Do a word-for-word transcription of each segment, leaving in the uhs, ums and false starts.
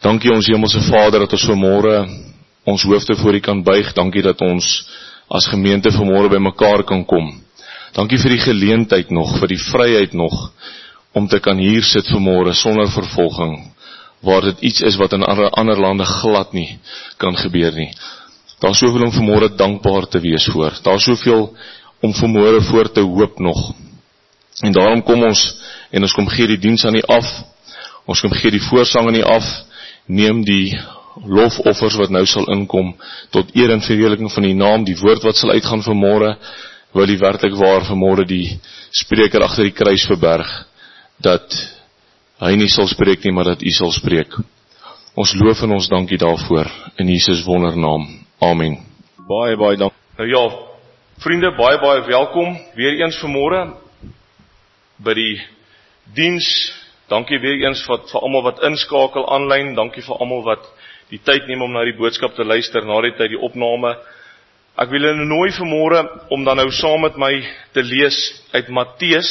Dankie ons Hemelse Vader dat ons vanmôre ons hoofde voor U kan buig. Dankie dat ons as gemeente vanmôre by mekaar kan kom. Dankie vir die geleentheid nog, vir die vryheid nog, om te kan hier sit vanmôre sonder vervolging, waar dit iets is wat in ander lande glad nie kan gebeur nie. Daar is soveel om vanmôre dankbaar te wees voor. Daar is soveel om vanmôre voor te hoop nog. En daarom kom ons, en ons kom gee die diens aan U af, ons kom gee die voorsang aan U af, neem die lofoffers wat nou sal inkom, tot eer en verheerliking van die naam, die woord wat sal uitgaan vanmôre, wil die werklik waar vanmôre die spreker agter die kruis verberg, dat hy nie sal spreek nie, maar dat U sal spreek. Ons loof en ons dankie daarvoor, in Jesus wondernaam. Amen. Baie, baie dank. Nou ja, vriende, baie, baie welkom, weer eens vanmôre, by die diens. Dankie weer eens vir, vir almal wat inskakel aanlyn, dankie vir almal wat die tyd neem om na die boodskap te luister, na die tyd die opname. Ek wil julle nooi vanmôre om dan nou saam met my te lees uit Matteus,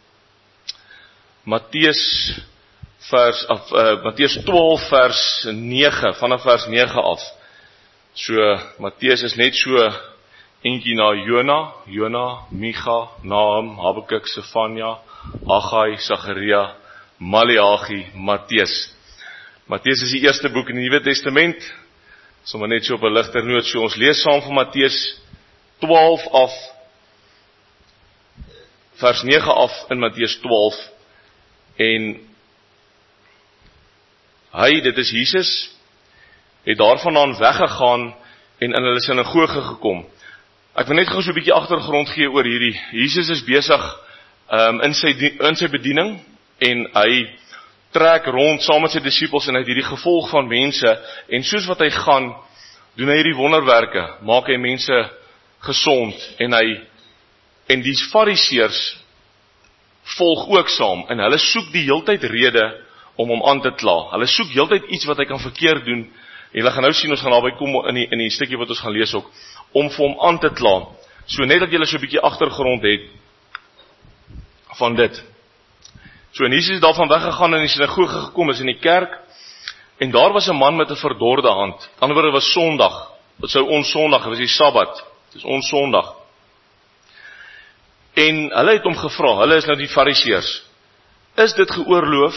Matteus vers af, uh, Matteus twaalf vers nege, vanaf vers nege af. So Matteus is net so eentjie na Jona, Jona, Micha, Nahum, Habakuk, Sefanja, Agai, Sagaria, Maleagi, Matteus. Matteus is die eerste boek in die Nuwe Testament, sommer net so op 'n ligter noot, so ons lees saam van Matteus twaalf af, vers nege af in Matteus twaalf, en hy, dit is Jesus, het daarvandaan weggegaan en in hulle sinagoge gekom. Ek wil net gou so 'n bietjie agtergrond gee oor hierdie. Jesus is besig um, in, sy, in sy bediening, en hy trek rond saam met sy disippels en hy het hierdie gevolg van mense, en soos wat hy gaan, doen hy hierdie wonderwerke, maak hy mense gesond, en hy, en die fariseërs volg ook saam, en hulle soek die heeltyd rede om hom aan te kla. Hulle soek heeltyd iets wat hy kan verkeerd doen, en hulle gaan nou sien, ons gaan daarby kom in die, in die stukkie wat ons gaan lees ook, om vir hom aan te kla. So net dat julle so 'n bietjie agtergrond het van dit. So en Jesus is daarvan weggegaan en in die sinagoge gekom, is in die kerk, en daar was 'n man met 'n verdorde hand. Aan die ander woorde was Sondag, dit sou ons Sondag, dit was die Sabbat, dit is ons Sondag. En hulle het hom gevra, hulle is nou die fariseërs, is dit geoorloof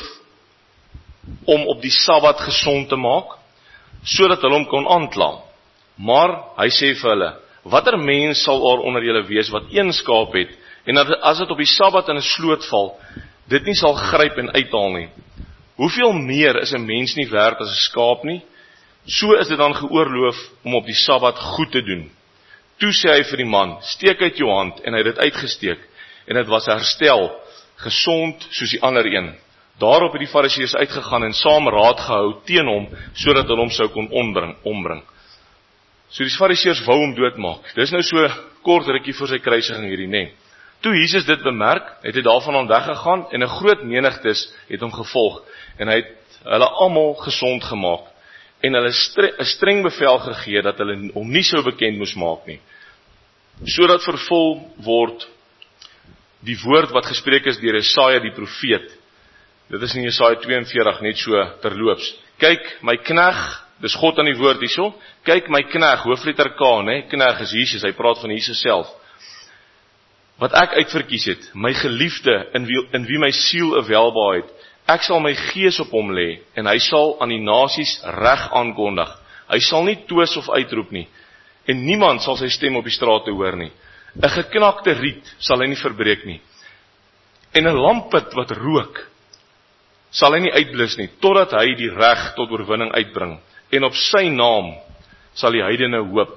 om op die Sabbat gesond te maak, sodat hulle hom kon aankla? Maar hy sê vir hulle, watter mens sal daar onder julle wees wat een skaap het, en as dit op die Sabbat in 'n sloot val, dit nie sal gryp en uithaal nie? Hoeveel meer is 'n mens nie werd as 'n skaap nie? So is dit dan geoorloof om op die Sabbat goed te doen. Toe sê hy vir die man, steek uit jou hand, en hy het dit uitgesteek, en dit was herstel, gesond soos die ander een. Daarop het die fariseërs uitgegaan en saam raad gehou teen hom, sodat hulle hom sou kon ombring, ombring. So die fariseërs wou hom doodmaak. Dis nou so kort rukkie voor sy kruisiging hierdie, nee. Toe Jesus dit bemerk, het hy daarvandaan weggegaan, en 'n groot menigtes het hom gevolg, en hy het hulle almal gesond gemaak, en hulle 'n streng bevel gegee, dat hulle hom nie sou bekend moes maak nie, sodat vervul word die woord wat gespreek is deur Jesaja die profeet. Dit is in Jesaja twee en veertig, net so terloops. Kyk, my knegg, dis God aan die woord hierso, kyk my knegg, hoofletter K, né? Knegg is Jesus, hy praat van Jesus self. Wat ek uitverkies het, my geliefde, in wie, in wie my siel 'n welbehae het, ek sal my gees op hom lê, en hy sal aan die nasies reg aankondig. Hy sal nie twis of uitroep nie, en niemand sal sy stem op die strate hoor nie. 'n Geknakte riet sal hy nie verbreek nie, en 'n lampet wat rook, sal hy nie uitblus nie, totdat hy die reg tot oorwinning uitbring, en op sy naam sal die heidene hoop.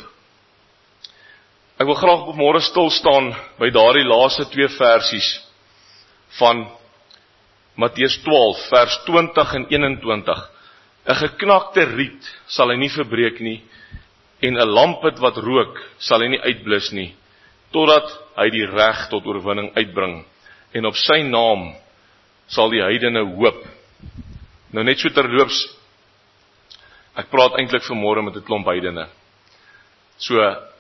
Ek wil graag op môre stil staan by daardie laaste twee versies van Matteus twaalf, vers twintig en eenentwintig. 'n Geknakte riet sal hy nie verbreek nie, en 'n lampet wat rook sal hy nie uitblus nie, totdat hy die reg tot oorwinning uitbring, en op sy naam sal die heidene hoop. Nou net so terloops, ek praat eintlik vanmôre met 'n klomp heidene. So,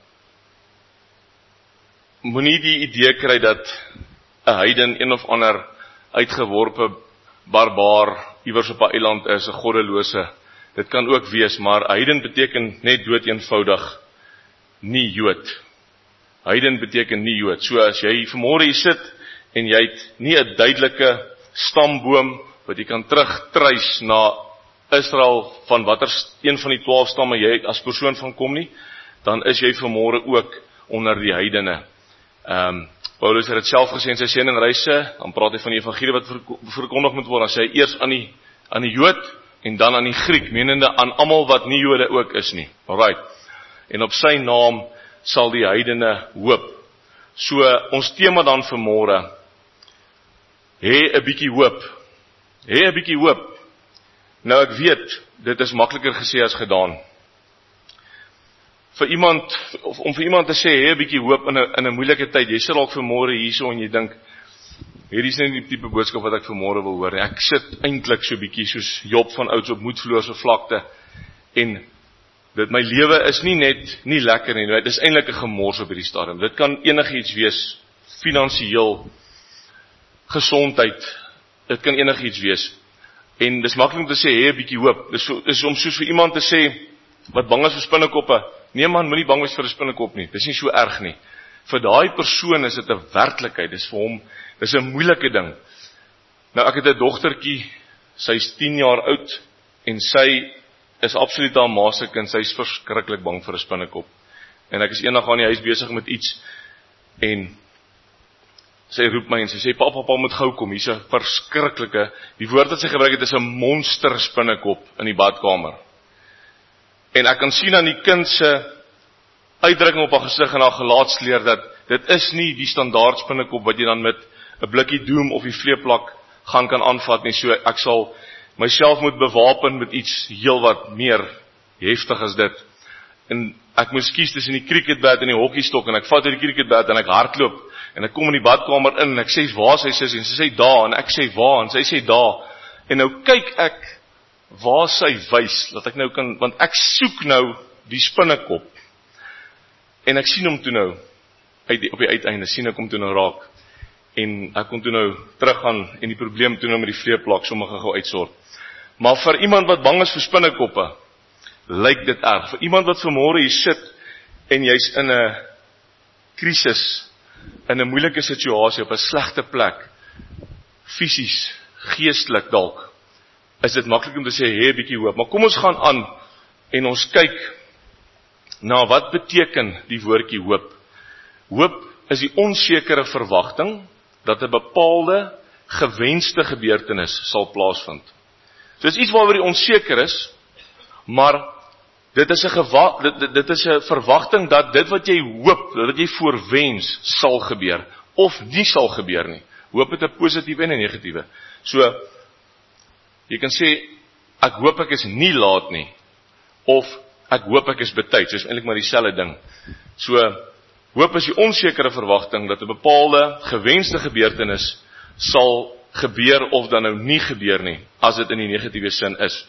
moenie die idee kry dat 'n heiden een of ander uitgeworpe barbaar iewers op 'n eiland is, 'n goddelose Dit kan ook wees, maar heiden beteken net dood eenvoudig nie Jood. Heiden beteken nie Jood. So as jy vanmôre hier sit en jy het nie 'n duidelike stamboom wat jy kan terugtreis na Israel van watter een van die twaalf stamme jy as persoon van kom nie, dan is jy vanmôre ook onder die heidene. Um, Paulus het dit self gesê in sy sendingreise, dan praat hy van die evangelie wat verkondig moet word, dan sê hy eers aan die, aan die Jood en dan aan die Griek, menende aan almal wat nie Jode ook is nie. Alright. En op sy naam sal die heidene hoop. So ons tema dan vanmôre, hê 'n bietjie hoop. Hê 'n bietjie hoop. Nou ek weet, dit is makliker gesê as gedaan. Vir iemand, of om vir iemand te sê, hê 'n bietjie hoop in 'n in 'n moeilike tyd. Jy sit dalk vanmôre hierso en jy dink, hierdie is nie die tipe boodskap wat ek vanmôre wil hoor. Ek sit eintlik so bietjie soos Job van ouds op moedverlose vlakte en dit my lewe is nie net nie lekker nie. Dit is eintlik 'n gemors op hierdie stadium. Dit kan enigiets wees, finansiëel, gesondheid. Dit kan enigiets wees. En dis maklik om te sê, hê 'n bietjie hoop. Dis so, dis om soos vir iemand te sê wat bang is vir spinnekoppe. Nee man, moenie bang wees vir 'n spinnekop nie. Dis nie so erg nie. Vir daai persoon is dit 'n werklikheid. Dis vir hom, dis 'n moeilike ding. Nou ek het 'n dogtertjie, sy's tien jaar oud en sy is absoluut haar ma se kind. Sy's verskriklik bang vir 'n spinnekop. En ek is eendag aan die huis besig met iets en sy roep my en sy sê, "Papa, papa moet gou kom. Hier's 'n verskriklike, die woord wat sy gebruik het is 'n monster spinnekop in die badkamer." En ek kan sien aan die kind se uitdrukking op haar gesig en haar gelaatskleur dat dit is nie die standaard spinnekop wat jy dan met 'n blikkie doom of die vleeplak gaan kan aanvat nie. So ek sal myself moet bewapen met iets heel wat meer heftig as dit. En ek moes kies tussen die cricketbat en die hokkiestok en ek vat uit die cricketbat en ek hardloop en ek kom in die badkamer in en ek sê, "Waar is hy sussie?" En sy sê, "Daar." En ek sê, "Waar?" En sy sê, "Daar." En nou kyk ek waar sy wys, dat ek nou kan, want ek soek nou die spinnekop. En ek sien hom toe nou, uit die, op die uiteinde, sien ek hom toe nou raak. En ek kon toe nou teruggaan en die probleem toe nou met die vleeplak sommige gou uitsort. Maar vir iemand wat bang is vir spinnekoppe, lyk dit erg. Vir iemand wat vanmôre hier sit en jy's in 'n krisis, in 'n moeilike situasie, op 'n slegte plek, fisies, geestelik dalk, is dit maklik om te sê, hê 'n bietjie hoop. Maar kom ons gaan aan en ons kyk na wat beteken die woordjie hoop. Hoop is die onsekere verwagting dat 'n bepaalde gewenste gebeurtenis sal plaasvind. So dis iets waaroor die onseker is, maar dit is 'n gewa- dit, dit is 'n verwagting dat dit wat jy hoop, dat jy voorwens sal gebeur of nie sal gebeur nie. Hoop het 'n positiewe en 'n negatiewe. So jy kan sê ek hoop ek is nie laat nie of ek hoop ek is betyds. Dis eintlik maar dieselfde ding. So hoop is die onsekere verwagting dat 'n bepaalde gewenste gebeurtenis sal gebeur of dan nou nie gebeur nie, as dit in die negatiewe sin is.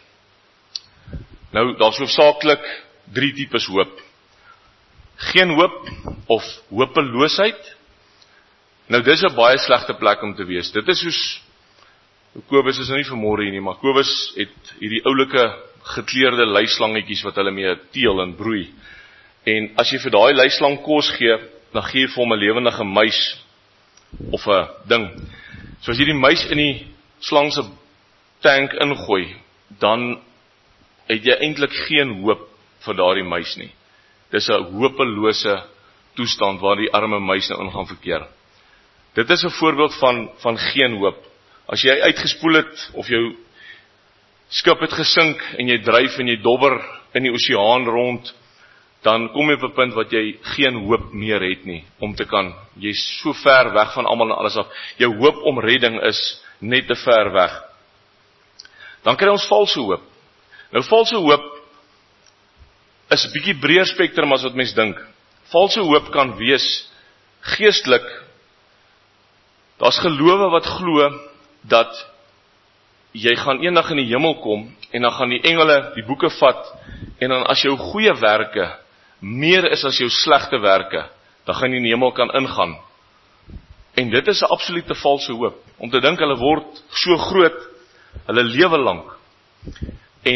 Nou, daar's hoofsaaklik drie tipes hoop. Geen hoop of hopeloosheid. Nou, dis 'n baie slegte plek om te wees. Dit is soos, Kobus is nou nie vanmôre hier nie, maar Kobus het hierdie oulike gekleurde luislangetjies wat hulle mee teel en broei. En as jy vir daai luislang kos gee, dan gee jy vir hom 'n lewendige muis of 'n ding. So as jy die muis in die slang se tank ingooi, dan het jy eintlik geen hoop vir daardie muis nie. Dis 'n hopelose toestand waar die arme muis nou in gaan verkeer. Dit is 'n voorbeeld van van geen hoop. As jy uitgespoel het of jou skip het gesink en jy dryf en jy dobber in die oseaan rond, dan kom jy op 'n punt wat jy geen hoop meer het nie om te kan. Jy's so ver weg van almal en alles af. Jou hoop om redding is net te ver weg. Dan kry ons valse hoop. Nou valse hoop is 'n bietjie breër spektrum as wat mens dink. Valse hoop kan wees geestelik. Daar's gelowe wat glo dat jy gaan eendag in die hemel kom en dan gaan die engele die boeke vat en dan as jou goeie werke meer is as jou slegte werke, dan gaan jy in die hemel kan ingaan. En dit is 'n absolute valse hoop. Om te dink hulle word so groot, hulle lewe lank. En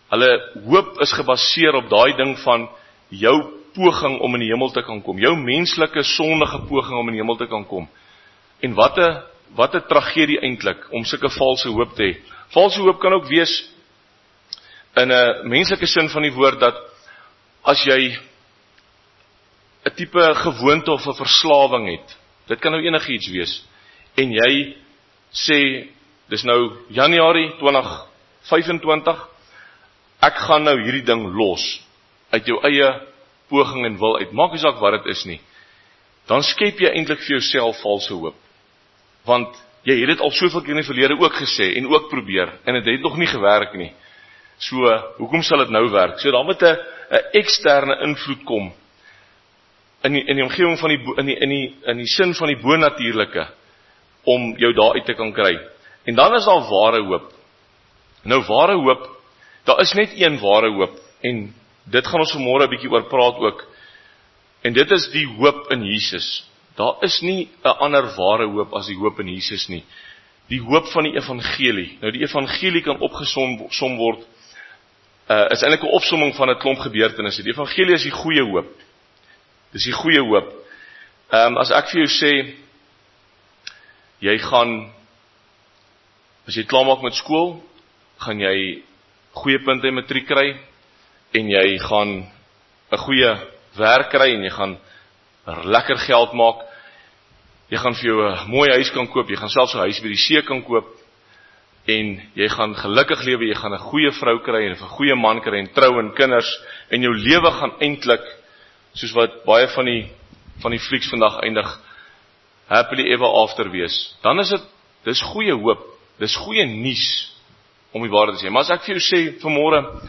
Hulle hoop is gebaseer op daai ding van jou poging om in die hemel te kan kom, jou menslike sondige poging om in die hemel te kan kom. En wat 'n wat 'n tragedie eintlik om sulke valse hoop te hê. Valse hoop kan ook wees in 'n menslike sin van die woord dat as jy 'n tipe gewoonte of 'n verslawing het, dit kan nou enigiets wees, en jy sê, dis nou Januarie twintig vyfentwintig, ek gaan nou hierdie ding los, uit jou eie poging en wil uit, maak nie saak wat dit is nie, dan skep jy eintlik vir jouself valse hoop, want jy het dit al soveel keer in die verlede ook gesê, en ook probeer, en het het nog nie gewerk nie, so, hoekom sal dit nou werk? So, daar moet 'n 'n eksterne invloed kom, in die, in die omgewing van die, in die, in die, in die sin van die bonatuurlike, om jou daar uit te kan kry, en dan is daar ware hoop. Nou, ware hoop, daar is net een ware hoop, en dit gaan ons vanmôre 'n bietjie oor praat ook, en dit is die hoop in Jesus. Daar is nie 'n ander ware hoop as die hoop in Jesus nie. Die hoop van die evangelie. Nou die evangelie kan opgesom word, uh, is eintlik 'n opsomming van 'n klomp gebeurtenisse. Die evangelie is die goeie hoop. Dis die goeie hoop. Um, as ek vir jou sê, jy gaan, as jy klaar maak met skool, gaan jy goeie punte in matriek kry, en jy gaan 'n goeie werk kry, en jy gaan lekker geld maak, jy gaan vir jou 'n mooi huis kan koop, jy gaan selfs 'n huis by die see kan koop, en jy gaan gelukkig lewe, jy gaan 'n goeie vrou kry, en 'n goeie man kry, en trou en kinders, en jou lewe gaan eintlik, soos wat baie van die, van die flieks vandag eindig, happily ever after wees. Dan is dit, dis goeie hoop, dis goeie nuus, om die waarheid te sê. Maar as ek vir jou sê, vanmôre,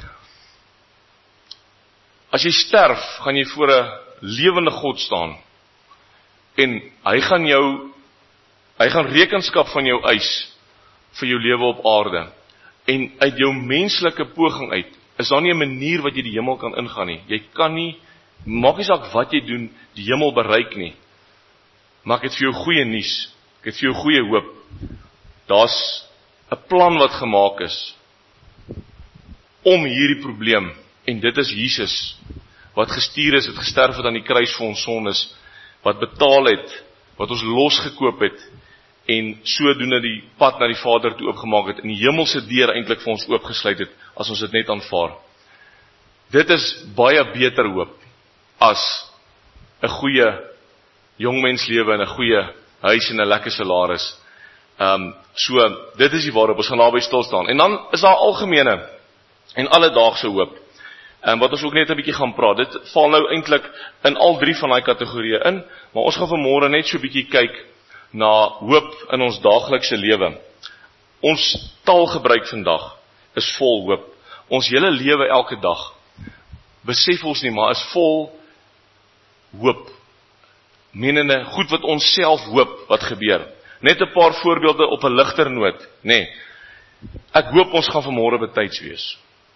as jy sterf, gaan jy voor 'n lewende God staan, en hy gaan jou, hy gaan rekenskap van jou eis, vir jou lewe op aarde, en uit jou menslike poging uit, is daar nie 'n manier wat jy die hemel kan ingaan nie. Jy kan nie, maak nie saak wat jy doen, die hemel bereik nie. Maar ek het vir jou goeie nuus, ek het vir jou goeie hoop. Daar's 'n plan wat gemaak is, om hierdie probleem, en dit is Jesus, wat gestuur is, het gesterf het aan die kruis vir ons sondes, wat betaal het, wat ons losgekoop het, en sodoende die pad na die Vader toe oopgemaak het, en die hemelse deur eintlik vir ons oopgesluit het, as ons dit net aanvaar. Dit is baie beter hoop, as 'n goeie jongmenslewe, en 'n goeie huis, en 'n lekker salaris. Um, so, dit is die waarop ons gaan naby stil staan. En dan is daar algemene, en alledaagse hoop, um, wat ons ook net 'n bietjie gaan praat. Dit val nou eintlik in al drie van daai kategorieë in, maar ons gaan vanmôre net so 'n bietjie kyk na hoop in ons daaglikse lewe. Ons taalgebruik vandag is vol hoop. Ons hele lewe elke dag, besef ons nie, maar is vol hoop. Menende, goed wat ons self hoop wat gebeur. Net 'n paar voorbeelde op 'n ligter noot, nê. Nee. Ek hoop ons gaan vanmôre betyds wees.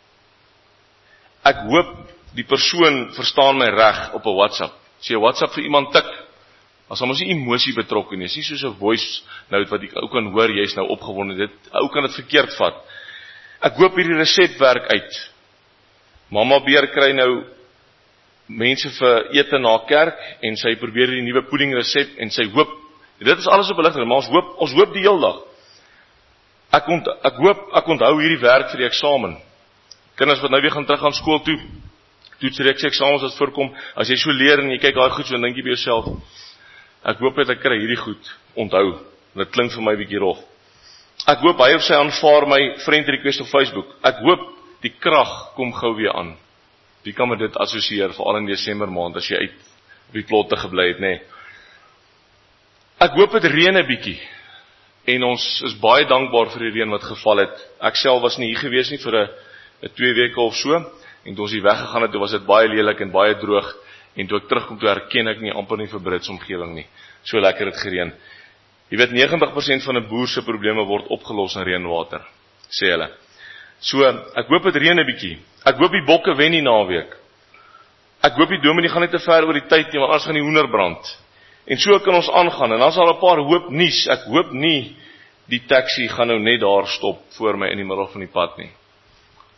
Ek hoop die persoon verstaan my reg op 'n WhatsApp. As jy 'n WhatsApp vir iemand tik, as hom ons nie emosie betrokke nie, is nie soos 'n voice note wat ek ou kan hoor, jy's nou opgewonde, dit ou kan dit verkeerd vat. Ek hoop hierdie resep werk uit. Mamma Beer kry nou mense vir ete na kerk, en sy probeer die nuwe pudding resep, en sy hoop, dit is alles op 'n ligter, maar ons hoop, ons hoop die hele dag. Ek, ont, ek hoop, ek onthou hierdie werk vir die eksamen. Kinders wat nou weer gaan terug aan skool toe, toetsreeks eksamens wat voorkom, as jy so leer, en jy kyk daai goed so, en dink jy by jouself, ek hoop dat ek kry hierdie goed onthou, dit klink vir my bietjie rof. Ek hoop hy of sy aanvaar my friend request op Facebook. Ek hoop die krag kom gou weer aan. Wie kan met dit assosieer, veral in Desember maand, as jy uit op die plotte gebly het, nê? Nee. Ek hoop dit reën 'n bietjie, en ons is baie dankbaar vir die reën wat geval het. Ek self was nie hier gewees nie vir 'n twee weke of so, en toe ons hier weggegaan het, toe was dit baie lelik en baie droog, en toe ek terugkom, toe herken ek nie amper nie vir Brits omgewing nie. So lekker het gereën. Jy weet, negentig persent van 'n boer se probleme word opgelos in reënwater, sê hulle. So, ek hoop dit reën 'n bietjie. Ek hoop die bokke wen die naweek. Ek hoop die dominee gaan nie te ver oor die tyd nie, want anders gaan die hoender brand. En so kan ons aangaan, en dan is al 'n paar hoop nuus. Ek hoop nie die taxi gaan nou net daar stop voor my in die middel van die pad nie.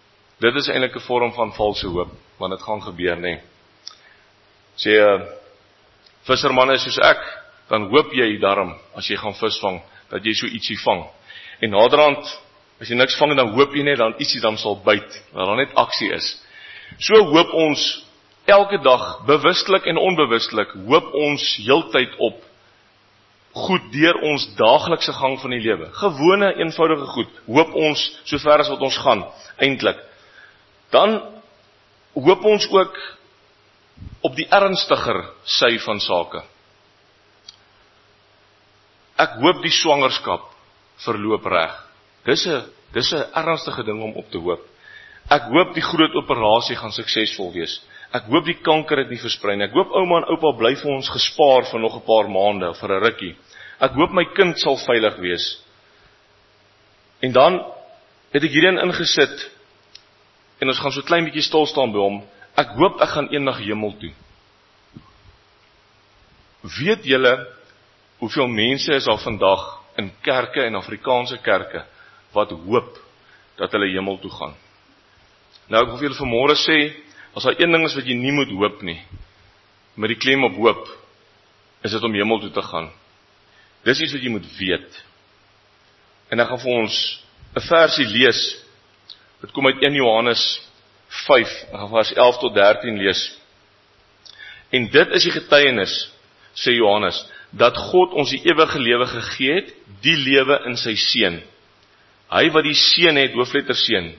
dit is eintlik 'n vorm van valse hoop, want dit gaan gebeur, nê. Sê 'n uh, visserman is soos ek, dan hoop jy daarom, as jy gaan visvang, dat jy so ietsie vang. En naderhand, as jy niks vang, dan hoop jy net, dan ietsie dan sal byt, dat daar net aksie is. So hoop ons, elke dag, bewustelik en onbewustelik, hoop ons heeltyd op, goed deur ons daaglikse gang van die lewe. Gewone, eenvoudige goed, hoop ons, so ver as wat ons gaan, eintlik. Dan hoop ons ook, op die ernstiger sy van sake. Ek hoop die swangerskap verloop reg. Dis 'n dis 'n ernstige ding om op te hoop. Ek hoop die groot operasie gaan suksesvol wees. Ek hoop die kanker het nie versprei nie. Ek hoop ouma en oupa bly vir ons gespaar vir nog 'n paar maande of vir 'n rukkie. Ek hoop my kind sal veilig wees. En dan het ek hierin ingesit en ons gaan so klein bietjie stil staan by hom. Ek hoop ek gaan eendag hemel toe. Weet julle hoeveel mense is al vandag in kerke en Afrikaanse kerke wat hoop dat hulle hemel toe gaan? Nou ek wil vir julle vanmôre sê, as daar een ding is wat jy nie moet hoop nie, met die klem op hoop, is dit om hemel toe te gaan. Dis iets wat jy moet weet. En ek gaan vir ons 'n versie lees. Dit kom uit een Johannes vyf, ek gaan vers elf tot dertien lees. En dit is die getuienis, sê Johannes, dat God ons die ewige lewe gegee het, die lewe in sy seun. Hy wat die seun het, hoofletter seun,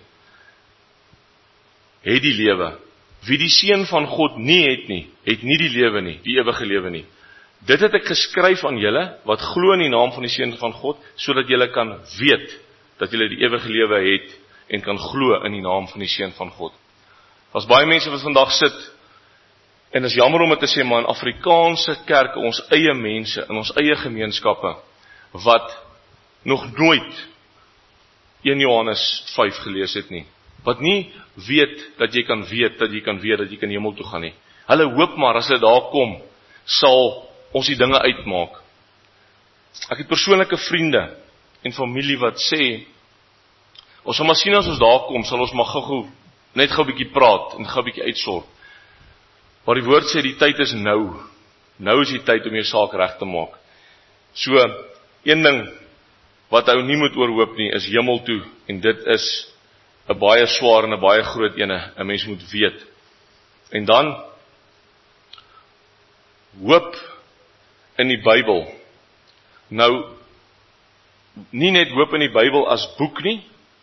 het die lewe. Wie die seun van God nie het nie, het nie die lewe nie, die ewige lewe nie. Dit het ek geskryf aan julle, wat glo in die naam van die seun van God, sodat julle kan weet, dat julle die ewige lewe het, en kan glo in die naam van die seun van God. Daar's baie mense wat vandag sit, en is jammer om dit te sê, maar in Afrikaanse kerke, ons eie mense, in ons eie gemeenskappe, wat nog nooit een Johannes vyf gelees het nie, wat nie weet, dat jy kan weet, dat jy kan weet, dat jy kan hemel toe gaan nie. Hulle hoop maar, as hulle daar kom, sal ons die dinge uitmaak. Ek het persoonlike vriende, en familie wat sê, ons sal maar sien as ons daar kom, sal ons maar gou-gou, net gou 'n bietjie praat, en gou 'n bietjie uitsort. Maar die woord sê, die tyd is nou. Nou is die tyd om jou saak reg te maak. So, een ding, wat ou nie moet oorhoop nie, is hemel toe, en dit is 'n baie swaar en 'n baie groot ene, 'n mens moet weet. En dan, hoop in die Bybel. Nou, nie net hoop in die Bybel as boek nie,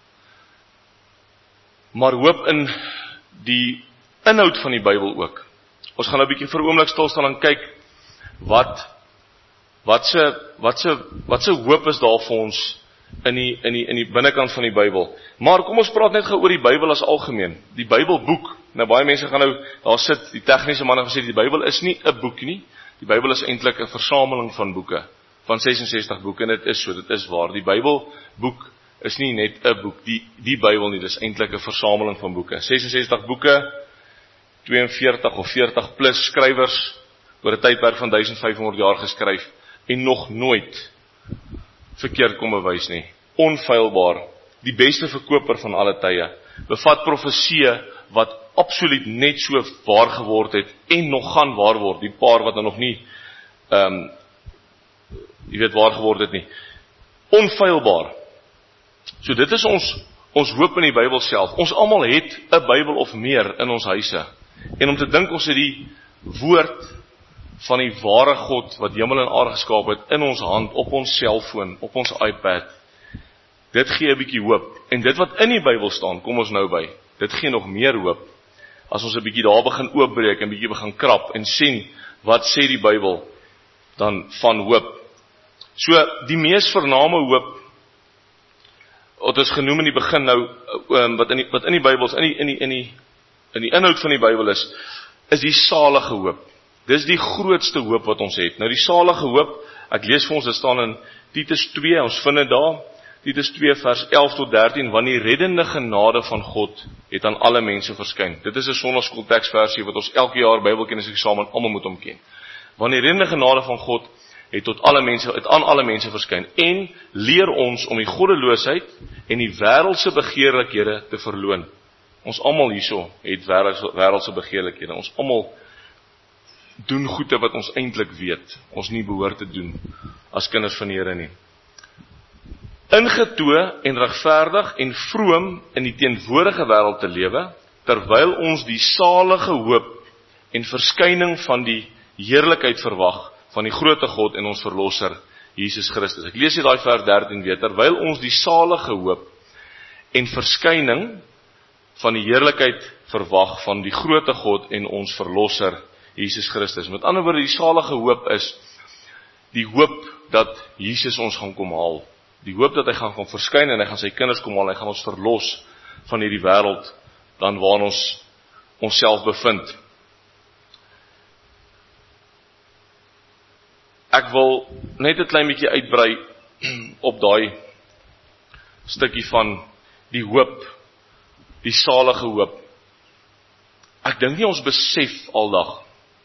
maar hoop in die inhoud van die Bybel ook. Ons gaan nou 'n bietjie vir 'n oomblik stil staan en kyk, wat, wat se, wat se, wat se hoop is daar vir ons, in die, in die, in die binnekant van die Bybel. Maar kom ons praat net gou oor die Bybel as algemeen. Die Bybelboek, nou baie mense gaan nou, daar sit, die tegniese manne gesê, die Bybel is nie 'n boek nie, die Bybel is eintlik 'n versameling van boeke, van ses en sestig boeke, en dit is so, dit is waar. Die Bybelboek is nie net 'n boek, die, die Bybel nie, dit is eintlik 'n versameling van boeke. ses en sestig boeke, twee en veertig of veertig plus skrywers, oor 'n tydperk van duisend vyf honderd jaar geskryf, en nog nooit verkeerd kom bewys nie. Onfeilbaar, die beste verkoper van alle tye, bevat profeseë wat absoluut net so waar geword het, en nog gaan waar word, die paar wat nog nie, um, jy weet waar geword het nie. Onfeilbaar. So dit is ons, ons hoop in die Bybel self. Ons almal het 'n Bybel of meer in ons huise. En om te dink ons het die woord van die ware God, wat hemel en aarde geskaap het, in ons hand, op ons selfoon, op ons iPad, dit gee 'n bietjie hoop. En dit wat in die Bybel staan, kom ons nou by, dit gee nog meer hoop, as ons 'n bietjie daar begin oopbreek, en bietjie begin krap, en sien, wat sê die Bybel, dan van hoop. So, die mees vername hoop, wat is genoem in die begin nou, wat in die, wat in die Bybel is, in die, in die, in die, in die inhoud van die Bybel is, is die salige hoop. Dis die grootste hoop wat ons het. Nou die salige hoop, ek lees vir ons, dit staan in Titus twee, ons vind dit daar, Titus twee vers elf tot dertien, want die reddende genade van God het aan alle mense verskyn. Dit is 'n sonnaskoolteksversie wat ons elke jaar Bybelkenniseksamen almal moet omken. Want die reddende genade van God het tot alle mense, het aan alle mense verskyn, en leer ons om die goddeloosheid en die wêreldse begeerlikhede te verloon. Ons almal hierso het wêreldse begeerlikhede. Ons almal doen goede wat ons eintlik weet, ons nie behoort te doen as kinders van die Here nie. Ingetoe en regverdig en vroom in die teenwoordige wêreld te lewe, terwyl ons die salige hoop en verskyning van die heerlikheid verwag van die grootte God en ons verlosser Jesus Christus. Ek lees hier daai vers dertien weer, terwyl ons die salige hoop en verskyning van die heerlikheid verwag van die grootte God en ons verlosser Jesus Christus. Met ander woorde, die salige hoop is die hoop dat Jesus ons gaan kom haal. Die hoop dat hy gaan kom verskyn en hy gaan sy kinders kom haal, hy gaan ons verlos van hierdie wêreld dan waar ons onsself bevind. Ek wil net 'n klein bietjie uitbrei op daai stukkie van die hoop, die salige hoop. Ek dink nie ons besef aldag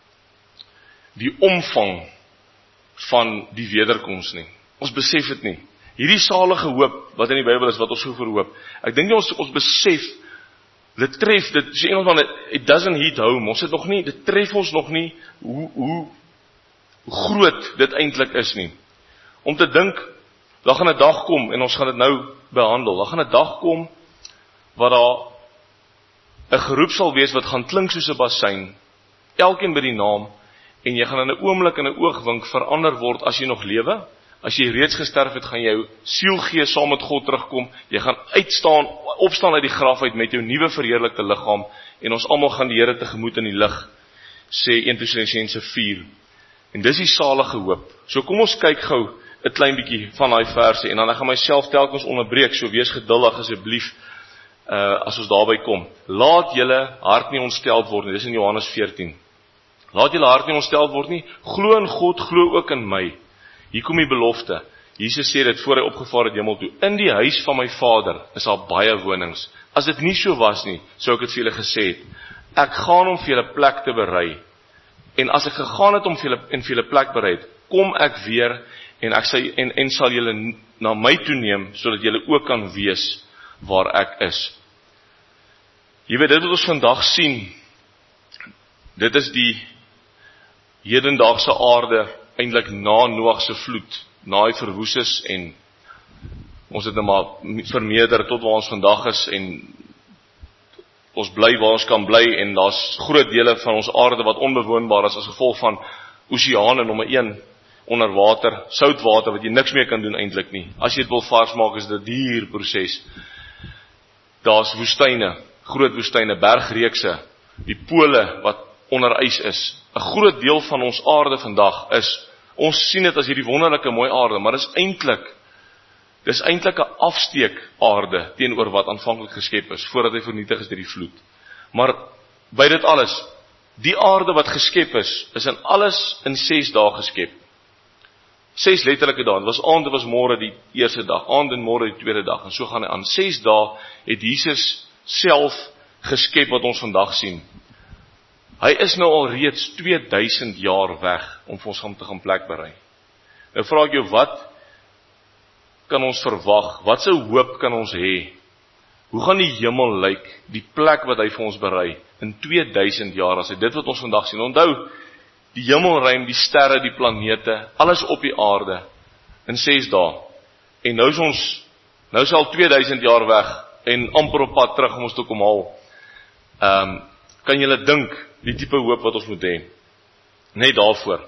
die omvang van die wederkoms nie. Ons besef dit nie. Hierdie salige hoop wat in die Bybel is, wat ons so verhoop. Ek dink nie ons ons besef dit tref dit, so Engelsman, it doesn't hit home. Ons het nog nie, dit tref ons nog nie hoe hoe hoe groot dit eintlik is nie. Om te dink, daar gaan 'n dag kom en ons gaan dit nou behandel. Daar gaan 'n dag kom waar daar 'n geroep sal wees wat gaan klink soos 'n bassein, elkeen by die naam, en jy gaan in 'n oomblik en 'n oogwink verander word as jy nog lewe. As jy reeds gesterf het, gaan jou siel gee saam met God terugkom. Jy gaan uitstaan, opstaan uit die graf uit met jou nuwe verheerlikte liggaam en ons almal gaan die Here tegemoet in die lig, sê Eerste Tessalonisense vier. En dis die salige hoop. So kom ons kyk gou 'n klein bietjie van daai verse en dan ek gaan myself telkens onderbreek, so wees geduldig asseblief uh, as ons daarby kom. Laat julle hart nie ontsteld word nie. Dis in Johannes veertien. Laat julle hart nie ontsteld word nie. Glo in God, glo ook in my. Hier kom die belofte. Jesus sê dit voor hy opgevaar het hemel toe. In die huis van my Vader is daar baie wonings. As dit nie so was nie, sou ek dit vir julle gesê het. Ek gaan om vir julle plek te berei. En as ek gegaan het om vir julle en vir julle plek berei het, kom ek weer en ek sal en en sal julle na my toe neem sodat julle ook kan weet waar ek is. Jy weet dit wat ons vandag sien. Dit is die hedendaagse aarde eintlik na Noag se vloed, na hy verwoes is en ons het nou maar vermeerder tot waar ons vandag is en ons bly waar ons kan bly en daar's groot dele van ons aarde wat onbewoonbaar is as gevolg van oseane nommer een onder water, soutwater wat jy niks meer kan doen eintlik nie. As jy dit wil vars maak is dit 'n duur proses. Daar's woestyne, groot woestyne, bergreekse, die pole wat onder ys is. 'n Groot deel van ons aarde vandag is, ons sien dit as hierdie wonderlike mooi aarde, maar dis eintlik dis eintlik 'n afsteek aarde teenoor wat aanvanklik geskep is voordat hy vernietig is deur die vloed. Maar by dit alles, die aarde wat geskep is, is in alles in ses dae geskep. Ses letterlike dae. Dit was aand, dit was môre die eerste dag, aand en môre die tweede dag en so gaan hy aan. Ses dae het Jesus self geskep wat ons vandag sien. Hy is nou al reeds twee duisend jaar weg om vir ons om te gaan plek berei. Nou vra ek jou, wat kan ons verwag? Wat se hoop kan ons hê? Hoe gaan die hemel lyk, die plek wat hy vir ons berei in twee duisend jaar as hy dit wat ons vandag sien? Onthou, die hemelruim, die sterre, die planete, alles op die aarde in ses dae. En nou is ons nou is al twee duisend jaar weg en amper op pad terug om ons te kom haal. Ehm um, kan julle dink die tipe hoop wat ons moet hê? Net daarvoor.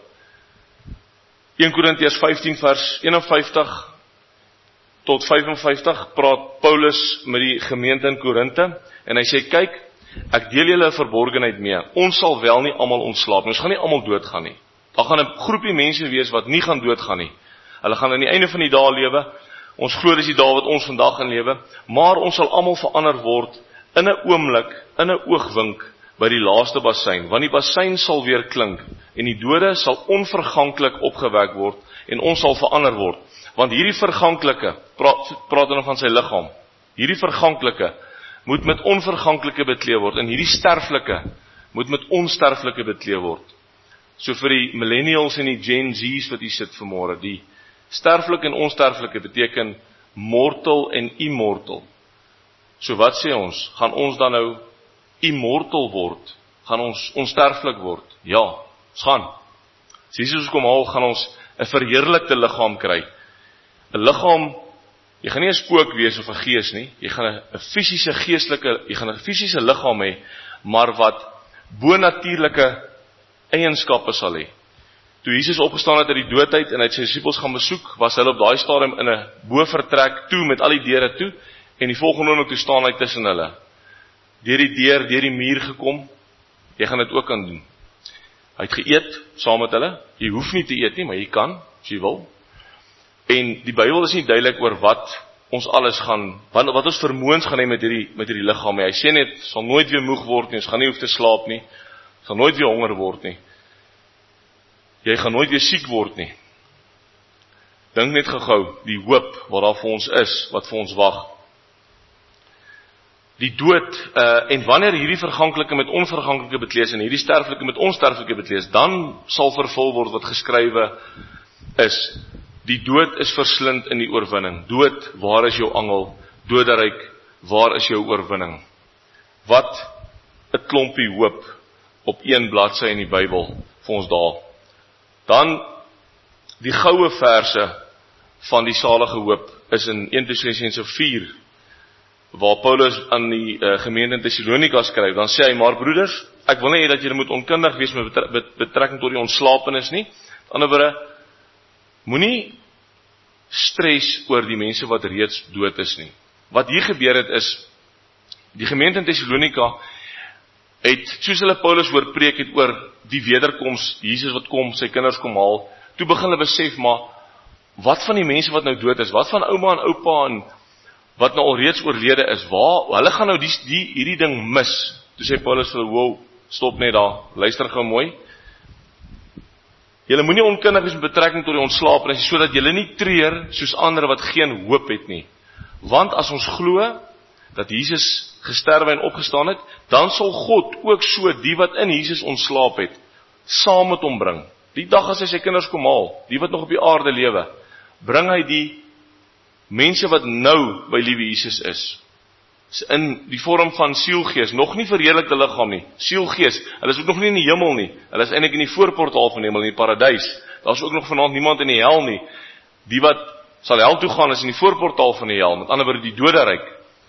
Eerste Korintiërs vyftien vers een en vyftig tot vyf en vyftig praat Paulus met die gemeente in Korinte en hy sê, kyk, ek deel julle 'n verborgenheid mee. Ons sal wel nie almal ontslaap nie. Ons gaan nie almal doodgaan nie. Daar gaan 'n groepie mense wees wat nie gaan doodgaan nie. Hulle gaan aan die einde van die dae lewe. Ons glo dis die dae wat ons vandag in lewe, maar ons sal almal verander word in 'n oomblik, in 'n oogwink by die laaste bassein, want die bassein sal weer klink en die dode sal onverganklik opgewek word en ons sal verander word. Want hierdie verganklike, praat, praat dan van sy liggaam, hierdie verganklike moet met onverganklike beklee word en hierdie sterflike moet met onsterflike beklee word. So vir die millennials en die Gen Z's wat hier sit vanmôre, die sterflike en onsterflike beteken mortal en immortal. So wat sê ons? Gaan ons dan nou immortal word? Gaan ons onsterflik word? Ja, ons gaan. As Jesus kom haal, gaan ons 'n verheerlikte liggaam kry. 'n Liggaam, jy gaan nie 'n spook wees of 'n gees nie, jy gaan 'n fisiese geestelike, jy gaan 'n fisiese liggaam hê, maar wat bonatuurlike eienskappe sal hê. Toe Jesus opgestaan het uit die dood uit en hy het sy disippels gaan besoek, was hulle op daai stadium in 'n bovertrek toe met al die deure toe, en die volgende oomblik toe staan hy tussen hulle. Deur die deur, deur die muur gekom, jy gaan dit ook kan doen. Hy het geëet saam met hulle, jy hoef nie te eet nie, maar jy kan, as jy wil. En die Bybel is nie duidelik oor wat ons alles gaan, wat, wat ons vermoëns gaan hê met hierdie, met hierdie liggaam. Hy sê net, sal nooit weer moeg word nie, ons gaan nie hoef te slaap nie, sal nooit weer honger word nie. Jy gaan nooit weer siek word nie. Dink net gou-gou, die hoop wat daar vir ons is, wat vir ons wag. Die dood, uh, en wanneer hierdie verganklike met onverganklike betlees, en hierdie sterflike met onsterflike betlees, dan sal vervul word wat geskrywe is. Die dood is verslind in die oorwinning. Dood, waar is jou angel? Doderyk, waar is jou oorwinning? Wat 'n klompie hoop op een bladsy in die Bybel vir ons daar. Dan die goue verse van die salige hoop is in Eerste Tessalonisense vier, waar Paulus aan die uh, gemeente in Thessalonika skryf. Dan sê hy, maar broeders, ek wil nie hê dat julle moet onkundig wees met betrekking tot die ontslapenis nie. Aan die ander wyse, moenie stres oor die mense wat reeds dood is nie. Wat hier gebeur het is, die gemeente in Thessalonika het, soos hulle Paulus hoor preek het oor die wederkoms, Jesus wat kom, sy kinders kom haal, toe begin hulle besef, maar wat van die mense wat nou dood is, wat van ouma en oupa en wat nou al reeds oorlede is, waar, hulle gaan nou die, die, hierdie ding mis. Toe sê Paulus vir hulle, wow, stop net daar, luister gou mooi. Julle moenie onkundig wees met betrekking tot die ontslapenis, sodat julle nie treur soos ander wat geen hoop het nie. Want as ons glo dat Jesus gesterwe en opgestaan het, dan sal God ook so die wat in Jesus ontslaap het, saam met hom bring. Die dag as hy sy kinders kom haal, die wat nog op die aarde lewe, bring hy die mense wat nou by liewe Jesus is, in die vorm van sielgees, nog nie verheerlikte liggaam nie, sielgees, hulle is ook nog nie in die hemel nie, hulle is eintlik in die voorportaal van die hemel, in die paradys, daar is ook nog vanaand niemand in die hel nie, die wat sal hel toe gaan is in die voorportaal van die hel, met ander woorde die doderyk,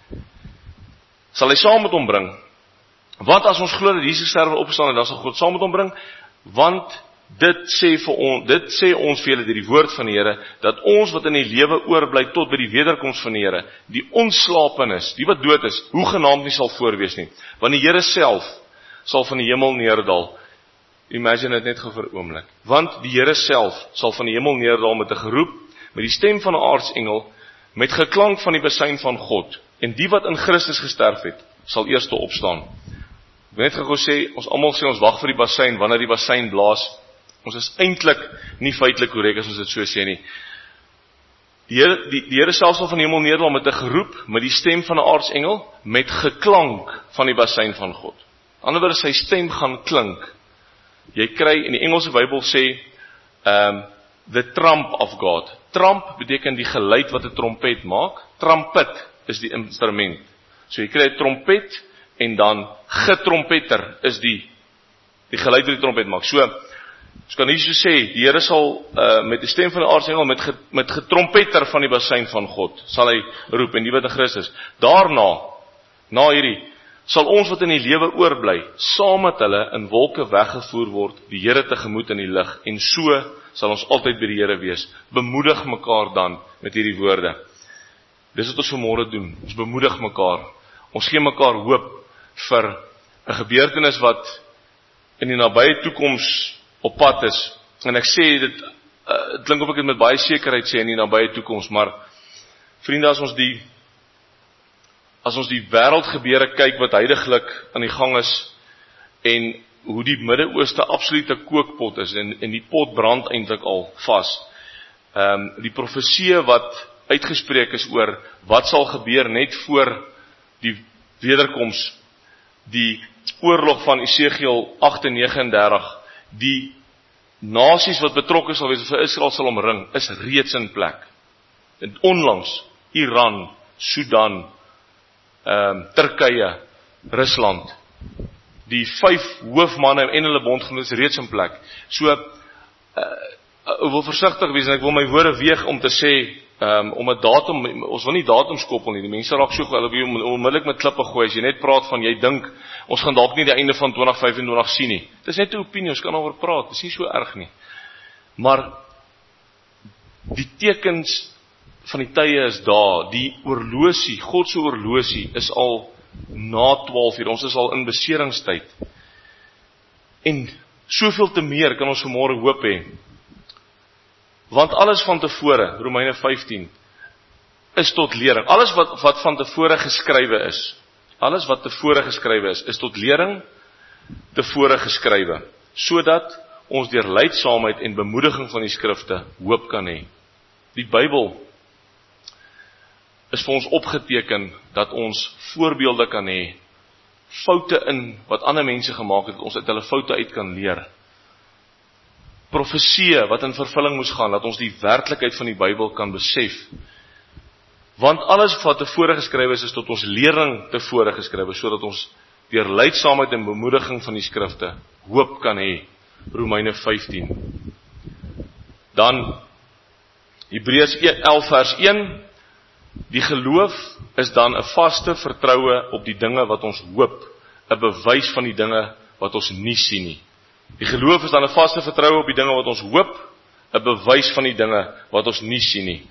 sal hy saam met hom bring, want as ons glo dat Jesus sterwe opgestaan het, dan sal God saam met hom bring, want dit sê vir ons, dit sê ons vir julle deur die woord van die Here, dat ons wat in die lewe oorbly tot by die wederkoms van die Here, die ontslapenis, die wat dood is, hoegenaamd nie sal voorwees nie, want die Here self sal van die hemel neerdal. Imagine dit net gou vir 'n oomblik. Want die Here self sal van die hemel neerdal met 'n geroep, met die stem van 'n aartsengel, met geklank van die besyn van God. En die wat in Christus gesterf het, sal eers te opstaan. Ek wil net gou sê, ons almal sê ons wag vir die basyn, wanneer die basyn blaas. Ons is eintlik nie feitelik korrek as ons dit so sê nie. Die Here, die, die Here self sal van die hemel neerdal met 'n geroep, met die stem van 'n aartsengel, met geklank van die basyn van God. Anderswoorde, sy stem gaan klink. Jy kry, in die Engelse Bybel sê, um, the trump of God. Trump beteken die geluid wat 'n trompet maak. Trumpet is die instrument. So jy kry 'n trompet, en dan getrompetter is die, die geluid wat die trompet maak. So, ons kan hier so sê, die Here sal uh, met die stem van die aartsengel, met, ge, met getrompetter van die basyn van God, sal hy roep, en die wat in Christus. Daarna, na hierdie, sal ons wat in die lewe oorbly, saam met hulle in wolke weggevoer word, die Here tegemoet in die lig, en so sal ons altyd by die Here wees. Bemoedig mekaar dan met hierdie woorde. Dis wat ons vanmôre doen, ons bemoedig mekaar, ons gee mekaar hoop vir 'n gebeurtenis wat in die nabye toekoms op pad is, en ek sê dit, uh, dit klink of ek dit met baie sekerheid sê in die nabye toekoms, maar vriende, as ons die as ons die wêreldgebeure kyk wat huidiglik aan die gang is, en hoe die Midde-Ooste absolute kookpot is, en, en die pot brand eintlik al vas, um, die profeseë wat uitgespreek is oor wat sal gebeur net voor die wederkoms, die oorlog van Esegiel agt en nege en dertig, die nasies wat betrokke sal wees vir Israel sal omring, is reeds in plek. En onlangs, Iran, Sudan, um, Turkye, Rusland. Die vyf hoofmanne en hulle bondgenote is reeds in plek. So, uh, ek wil versigtig wees en ek wil my woorde weeg om te sê, um, om 'n datum, ons wil nie datums koppel nie, die mense raak so hulle wil om, onmiddellik met klippe gooi, as jy net praat van, jy dink, ons gaan dalk nie die einde van twintig vyfentwintig sien nie. Dit is net 'n opinie, ons kan oor praat, dit is nie so erg nie. Maar, die tekens van die tye is daar, die oorlosie, God se oorlosie is al na twaalf uur, ons is al in beseringstyd. En soveel te meer kan ons vanmôre hoop hê. Want alles van tevore, Romeine vyftien, is tot lering. Alles wat, wat van tevore geskrywe is, alles wat tevore geskrywe is, is tot lering tevore geskrywe, sodat ons deur leidsaamheid en bemoediging van die skrifte hoop kan hê. Die Bybel is vir ons opgeteken dat ons voorbeelde kan hê, foute in wat ander mense gemaak het, dat ons uit hulle foute uit kan leer. Profeseë wat in vervulling moes gaan, dat ons die werklikheid van die Bybel kan besef. Want alles wat tevore geskrywe is, is tot ons lering tevore geskrywe, sodat ons deur leidsaamheid en bemoediging van die skrifte hoop kan hê. Romeine vyftien. Dan Hebreërs elf vers een, die geloof is dan 'n vaste vertroue op die dinge wat ons hoop, 'n bewys van die dinge wat ons nie sien nie. Die geloof is dan 'n vaste vertroue op die dinge wat ons hoop, 'n bewys van die dinge wat ons nie sien nie.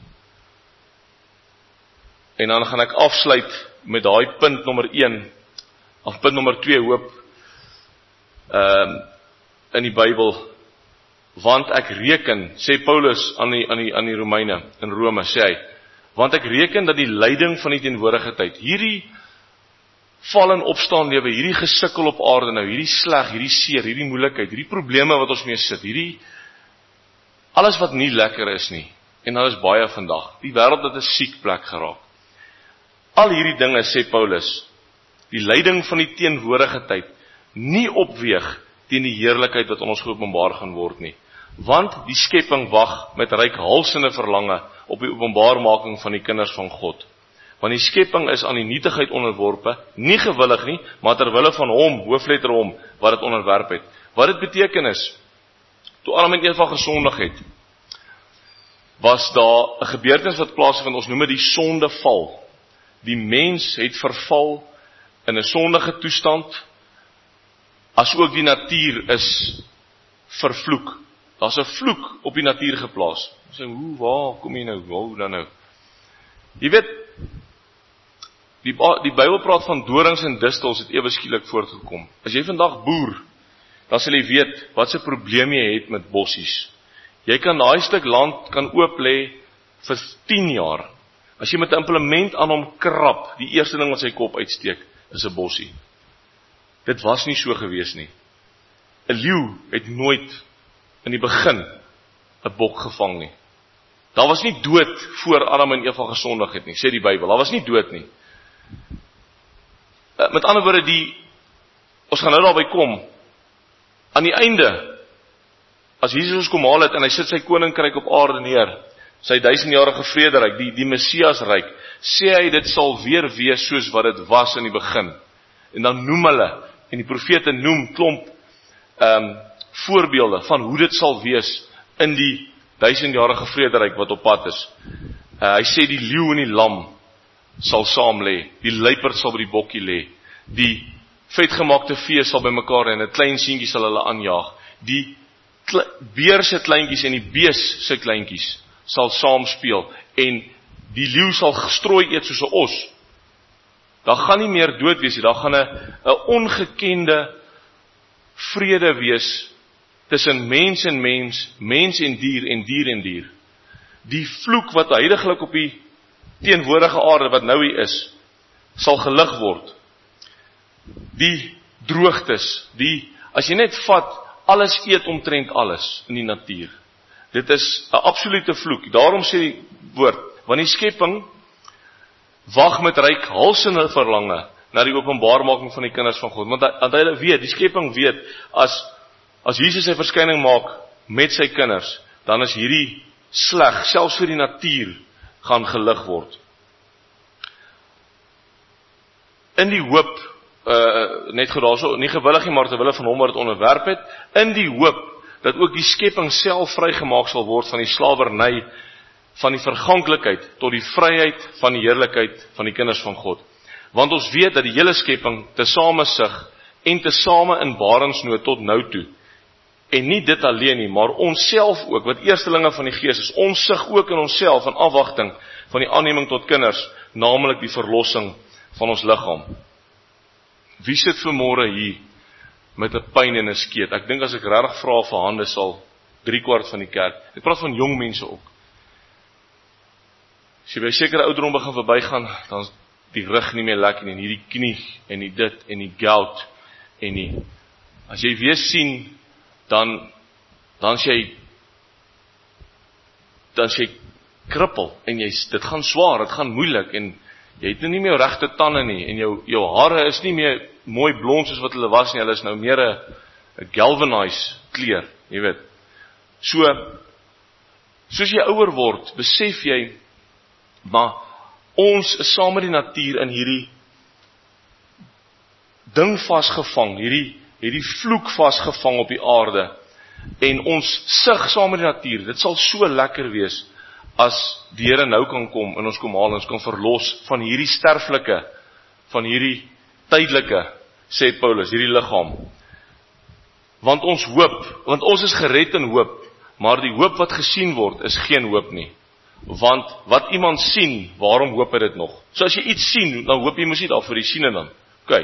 En dan gaan ek afsluit met daai punt nommer een, of punt nommer twee, hoop, um, in die Bybel, want ek reken, sê Paulus aan die, aan die, aan die Romeine, in Rome, sê hy, want ek reken dat die lyding van die teenwoordige tyd, hierdie val en opstaan lewe, hierdie gesukkel op aarde nou, hierdie sleg, hierdie seer, hierdie moeilikheid, hierdie probleme wat ons mee sit, hierdie, alles wat nie lekker is nie, en daar is baie vandag, die wêreld het 'n siek plek geraak. Al hierdie dinge, sê Paulus, die lyding van die teenwoordige tyd, nie opweeg teen die heerlikheid wat aan ons geopenbaar gaan word nie. Want die skepping wag met reikhalsende verlange op die openbaarmaking van die kinders van God. Want die skepping is aan die nietigheid onderworpe, nie gewillig nie, maar ter wille van hom, hoofletter hom, wat het onderwerp het. Wat dit beteken is, toe Adam en Eva gesondig het, was daar 'n gebeurtenis wat plaasvind, ons noem dit die sondeval. Die mens het verval in 'n sondige toestand, as ook die natuur is vervloek. Daar's 'n vloek op die natuur geplaas. Ons sê, hoe, waar kom jy nou, waar dan nou? Jy weet, die, die Bybel praat van dorings en distels het ewe skielik voortgekom. As jy vandag boer, dan sal jy weet, wat se probleem jy het met bossies. Jy kan daai stuk land kan oop lê vir tien jaar. As jy met 'n implement aan hom krap, die eerste ding wat sy kop uitsteek, is 'n bossie. Dit was nie so gewees nie. 'n Leeu het nooit in die begin 'n bok gevang nie. Daar was nie dood voor Adam en Eva gesondig het nie, sê die Bybel. Daar was nie dood nie. Met ander woorde, die, ons gaan nou daarby kom, aan die einde, as Jesus kom haal het, en hy sit sy koninkryk op aarde neer, sy duisendjarige vrederyk, die, die Messiasryk, sê hy, dit sal weer wees soos wat dit was in die begin. En dan noem hulle, en die profete noem klomp um, voorbeelde van hoe dit sal wees in die duisendjarige vrederyk wat op pad is. Uh, hy sê die leeu en die lam sal saam lê, die luiperd sal by die bokkie lê, die vetgemaakte vee sal by mekaar en 'n klein seentjie sal hulle aanjaag, die beer se kleintjies en die bees se kleintjies sal saam speel, en die leeu sal gestrooi eet soos 'n os. Daar gaan nie meer dood wees nie, daar gaan 'n 'n ongekende vrede wees tussen mens en mens, mens en dier en dier en dier. Die vloek wat huidiglik op die teenwoordige aarde wat nou hier is, sal gelig word. Die droogtes, die, as jy net vat, alles eet omtrent alles in die natuur. Dit is 'n absolute vloek. Daarom sê die woord, want die skepping wag met reikhalsende verlange na die openbaarmaking van die kinders van God. Want hy weet, die skepping weet, as as Jesus sy verskyning maak met sy kinders, dan is hierdie sleg, selfs vir die natuur, gaan gelig word. in die hoop, uh, net gou daarso, nie gewillig nie, maar terwille van hom wat het onderwerp het, in die hoop, dat ook die skepping self vrygemaak sal word van die slawerny, van die verganklikheid, tot die vryheid van die heerlikheid van die kinders van God. Want ons weet dat die hele skepping tesame sug, en tesame in barensnood tot nou toe, en nie dit alleen nie, maar ons self ook, wat eerstelinge van die Gees is, ons sug ook in onsself in afwagting van die aanneming tot kinders, naamlik die verlossing van ons liggaam. Wie sit vanmôre hier met 'n pyn en 'n skeet? Ek dink as ek regtig vra vir hande sal drie kwart van die kerk. Ek praat van jong mense ook. As jy by 'n sekere ouderdom begin verbygaan, dan is die rug nie meer lekker nie, en hierdie knie en die dit en die gout en die. As jy weer sien, dan dan as jy dan as jy krippel en jy dit gaan swaar, dit gaan moeilik en jy het nou nie meer regte tande nie en jou jou hare is nie meer mooi blond soos wat hulle was nie, hulle is nou meer 'n 'n galvanized kleur, jy weet. So soos jy ouer word, besef jy maar ons is saam met die natuur in hierdie ding vasgevang, hierdie hierdie vloek vasgevang op die aarde en ons sug saam met die natuur. Dit sal so lekker wees as die Here nou kan kom en ons kom haal en ons kan verlos van hierdie sterflike, van hierdie tydelike, sê Paulus, hierdie liggaam. Want ons hoop, want ons is gered in hoop, maar die hoop wat gesien word is geen hoop nie. Want wat iemand sien, waarom hoop hy dit nog? So as jy iets sien, dan hoop jy mos nie daarvoor jy sien en dan. OK.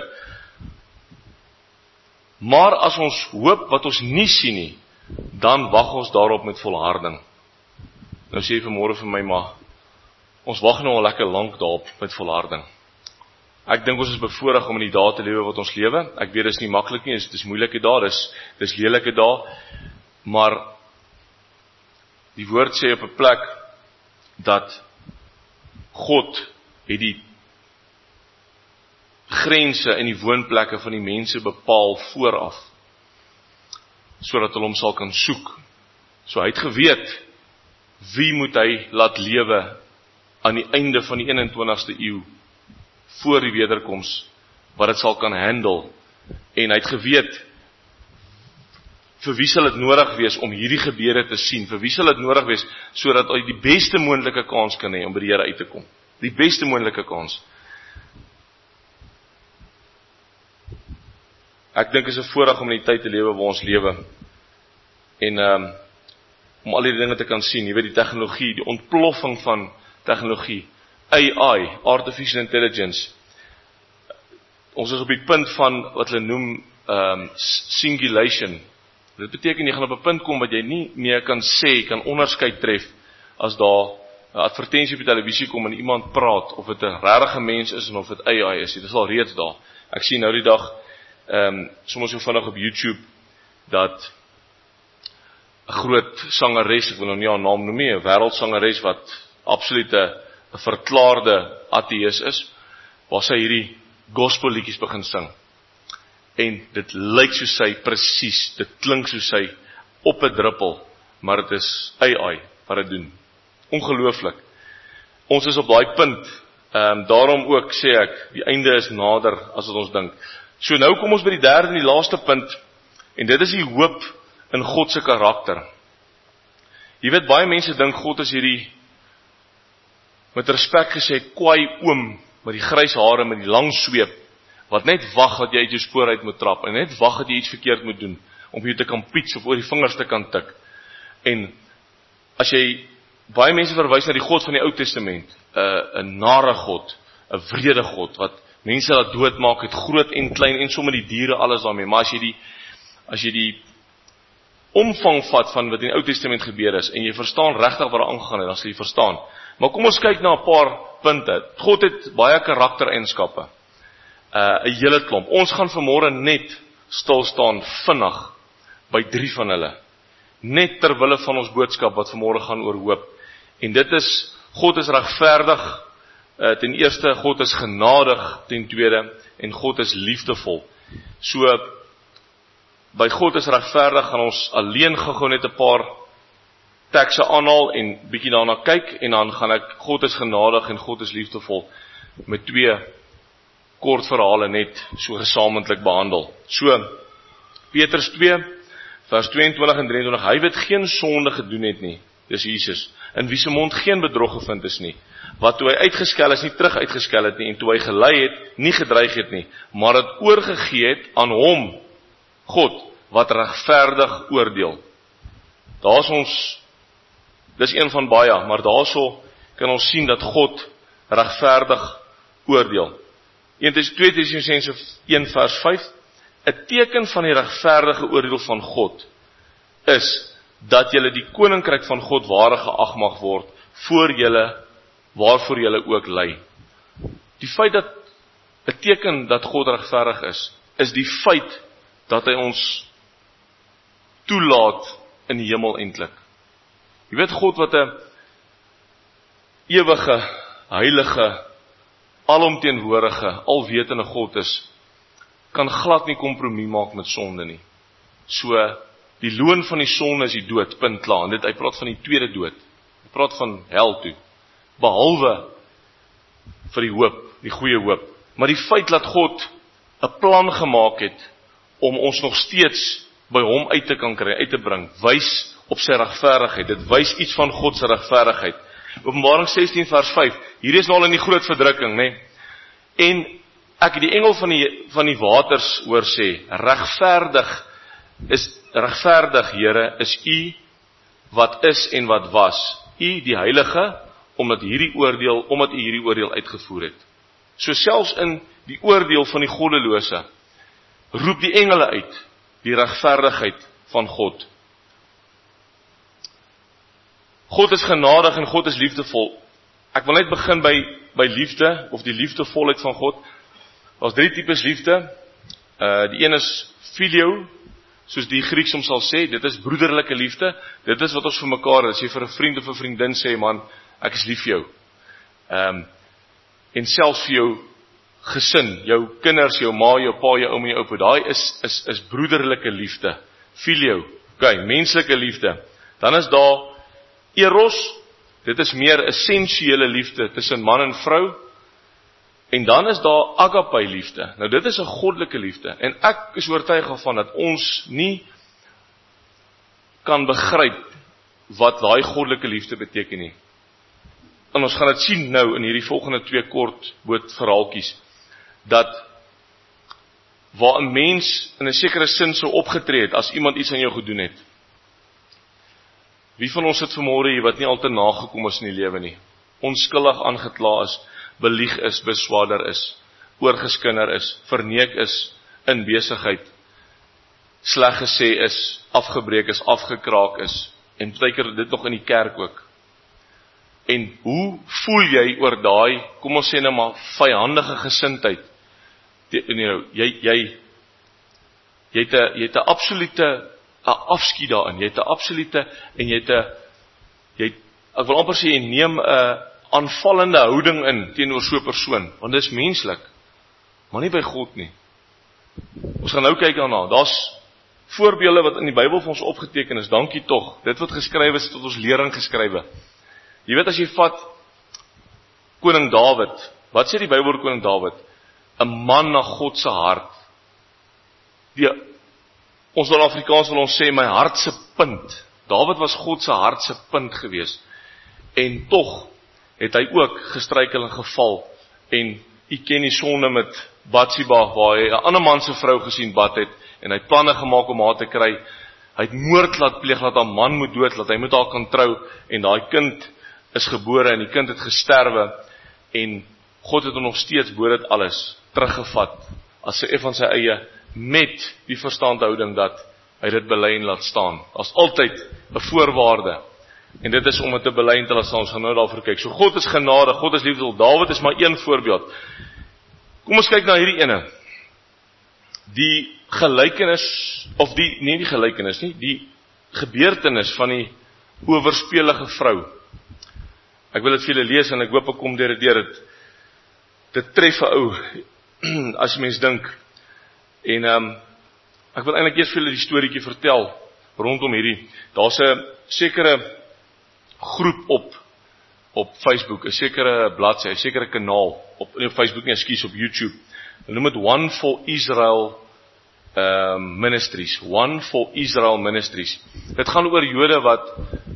Maar as ons hoop wat ons nie sien nie, dan wag ons daarop met volharding. Nou sê jy vanmôre vir my, maar ons wag nou al lekker lank daarop met volharding. Ek dink ons is bevoorreg om in die dae te lewe wat ons lewe. Ek weet dit is nie maklik nie, dit is moeilike dae, dis dis lelike dae, maar die woord sê op 'n plek dat God het die grense en die woonplekke van die mense bepaal vooraf, sodat hulle hom sal kan soek. So hy het geweet, wie moet hy laat lewe aan die einde van die eenentwintigste eeu, voor die wederkoms, wat dit sal kan handle, en hy het geweet, vir wie sal dit nodig wees om hierdie gebeure te sien, vir wie sal dit nodig wees, sodat hy die beste moontlike kans kan hê om by die Here uit te kom, die beste moontlike kans. Ek dink is 'n voorreg om in die tyd te lewe waar ons lewe, en um, om al die dinge te kan sien, jy weet die tegnologie, die ontploffing van tegnologie, A I, Artificial Intelligence, ons is op die punt van wat hulle noem um, singulation. Dit beteken jy gaan op 'n punt kom wat jy nie meer kan sê, kan onderskeid tref, as daar 'n advertensie op die televisie kom en iemand praat, of dit 'n regte mens is en of dit A I is, dit is al reeds daar. Ek sien nou die dag, um, soms so vinnig op YouTube, dat 'n groot sangeres, ek wil nou nie haar naam noem nie, 'n wêreldsangeres wat absoluut 'n verklaarde ateïs is, waar sy hierdie gospelliedjies begin sing. En dit lyk soos sy presies, dit klink soos sy op 'n druppel, maar dit is A I wat dit doen. Ongelooflik. Ons is op daai punt, um, daarom ook sê ek, die einde is nader as wat ons dink. So nou kom ons by die derde en die laaste punt, en dit is die hoop in God se karakter. Jy weet, baie mense dink God is hierdie, met respek gesê, kwaai oom, met die grys hare, met die lang sweep, wat net wag dat jy uit jou spoor uit moet trap, en net wag dat jy iets verkeerd moet doen, om jy te kan piets, of oor die vingers te kan tik. En, as jy, baie mense verwys na die God van die Ou Testament, 'n 'n nare God, 'n wrede God, wat mense laat doodmaak, het groot en klein, en sommer die diere, alles daarmee, maar as jy die, as jy die omvang vat van wat in die Ou Testament gebeur is, en jy verstaan regtig wat daar aangegaan het, dan sal jy verstaan. Maar kom ons kyk na 'n paar punte. God het baie karaktereienskappe, 'n uh, hele klomp. Ons gaan vanmôre net stil staan vinnig by drie van hulle, net ter wille van ons boodskap wat vanmôre gaan oor hoop. En dit is, God is regverdig, uh, ten eerste, God is genadig, ten tweede, en God is liefdevol. So, by God is regverdig, gaan ons alleen gou net 'n paar tekste aanhaal en bietjie daarna kyk, en dan gaan ek, God is genadig en God is liefdevol, met twee kort verhale net so gesamentlik behandel. So, Petrus twee, vers tweeëntwintig en drieëntwintig, hy wat geen sonde gedoen het nie, dis Jesus, in wie se mond geen bedrog gevind is nie, wat toe hy uitgeskel is, nie terug uitgeskel het nie, en toe hy gelei het, nie gedreig het nie, maar het oorgegee het aan hom, God, wat regverdig oordeel. Daar is ons, dis een van baie, maar daarso kan ons sien dat God regverdig oordeel. twee Tessalonisense een vers vyf, 'n teken van die regverdige oordeel van God is dat julle die koninkryk van God waardig geag mag word voor julle, waarvoor julle ook ly. Die feit dat 'n teken dat God regverdig is, is die feit dat hy ons toelaat in die hemel eintlik. Jy weet God wat 'n ewige, heilige, alomteenwoordige, alwetende God is, kan glad nie kompromie maak met sonde nie. So, die loon van die sonde is die dood, punt klaar. En dit, hy praat van die tweede dood. Hy praat van hel toe. Behalwe vir die hoop, die goeie hoop. Maar die feit dat God 'n plan gemaak het om ons nog steeds by hom uit te kan kry, uit te bring, wys op sy regverdigheid. Dit wys iets van God se regverdigheid. Openbaring sestien vers vyf, hier is nou al in die groot verdrukking, né? En ek het die engel van die, van die waters hoor sê, regverdig is, regverdig Here, is U wat is en wat was. U die heilige, omdat hierdie oordeel, omdat U hierdie oordeel uitgevoer het. So selfs in die oordeel van die goddelose, roep die engele uit, die regverdigheid van God. God is genadig en God is liefdevol. Ek wil net begin by, by liefde, of die liefdevolheid van God. Daar is drie tipes liefde. Uh, die een is filio, soos die Grieks hom sal sê, dit is broederlike liefde. Dit is wat ons vir mekaar, as jy vir 'n vriend of 'n vriendin sê, man, ek is lief vir jou. Um, en selfs vir jou gesin, jou kinders, jou ma, jou pa, jou ouma, jou oupa, daai is, is, is broederlike liefde. Filio, okay, menslike liefde. Dan is daar eros, dit is meer 'n sensuele liefde tussen man en vrou. En dan is daar agape liefde. Nou dit is 'n goddelike liefde. En ek is oortuig daarvan dat ons nie kan begryp wat daai goddelike liefde beteken nie. En ons gaan dit sien nou in hierdie volgende twee kort bootverhaaltjies, dat waar 'n mens in 'n sekere sin sou opgetree het as iemand iets aan jou gedoen het. Wie van ons het vanmôre hier wat nie altyd nagekom is in die lewe nie? Onskuldig aangekla is, belieg is, beswaarder is, oorgeskinder is, verneek is in besigheid, sleg gesê is, afgebreek is, afgekraak is, en partykeer dit nog in die kerk ook. En hoe voel jy oor daai, kom ons sê nou maar, vyhandige gesindheid? Nee, jy, jy, jy het 'n, jy het 'n absolute 'n afskie daarin, jy het 'n absolute, en jy het 'n, jy, ek wil amper sê, jy neem 'n aanvallende houding in teenoor so 'n persoon, want dit is menslik, maar nie by God nie. Ons gaan nou kyk daarna, daar's voorbeelde wat in die Bybel vir ons opgeteken is, dankie tog, dit wat geskrywe is tot ons lering geskrywe. Jy weet as jy vat koning Dawid, wat sê die Bybel oor koning Dawid? 'n man na God se hart. Die, ons wil Afrikaans wil ons sê, my hart se punt. Dawid was God se hart se punt gewees. En tog het hy ook gestruikel en geval. En u ken die sonde met Batsheba, waar hy 'n ander man se vrou gesien bad het, en hy het planne gemaak om haar te kry. Hy het moord laat pleeg, laat haar man moet dood, laat hy met haar kan trou, en daai kind is gebore, en die kind het gesterwe, en God het hom nog steeds bo dit alles teruggevat, as sy van sy eie, met die verstandhouding dat hy dit bely en laat staan. As altyd 'n voorwaarde. En dit is om dit te bely en te laat staan. Ons gaan nou daarvoor kyk. So God is genadig, God is liefdevol. Dawid is maar een voorbeeld. Kom ons kyk na hierdie ene. Die gelykenis, of die, nie die gelykenis nie, die gebeurtenis van die owerspelige vrou. Ek wil dit vir julle lees en ek hoop ek kom deur dit deur dit. Dit tref 'n ou, as mens dink. En um, ek wil eintlik eers vir julle die storieetjie vertel rondom hierdie. Daar's 'n sekere groep op op Facebook, 'n sekere bladsy, 'n sekere kanaal op nie op Facebook nie, ekskuus, op YouTube. Hulle noem dit One for Israel uh, Ministries. One for Israel Ministries. Dit gaan oor Jode wat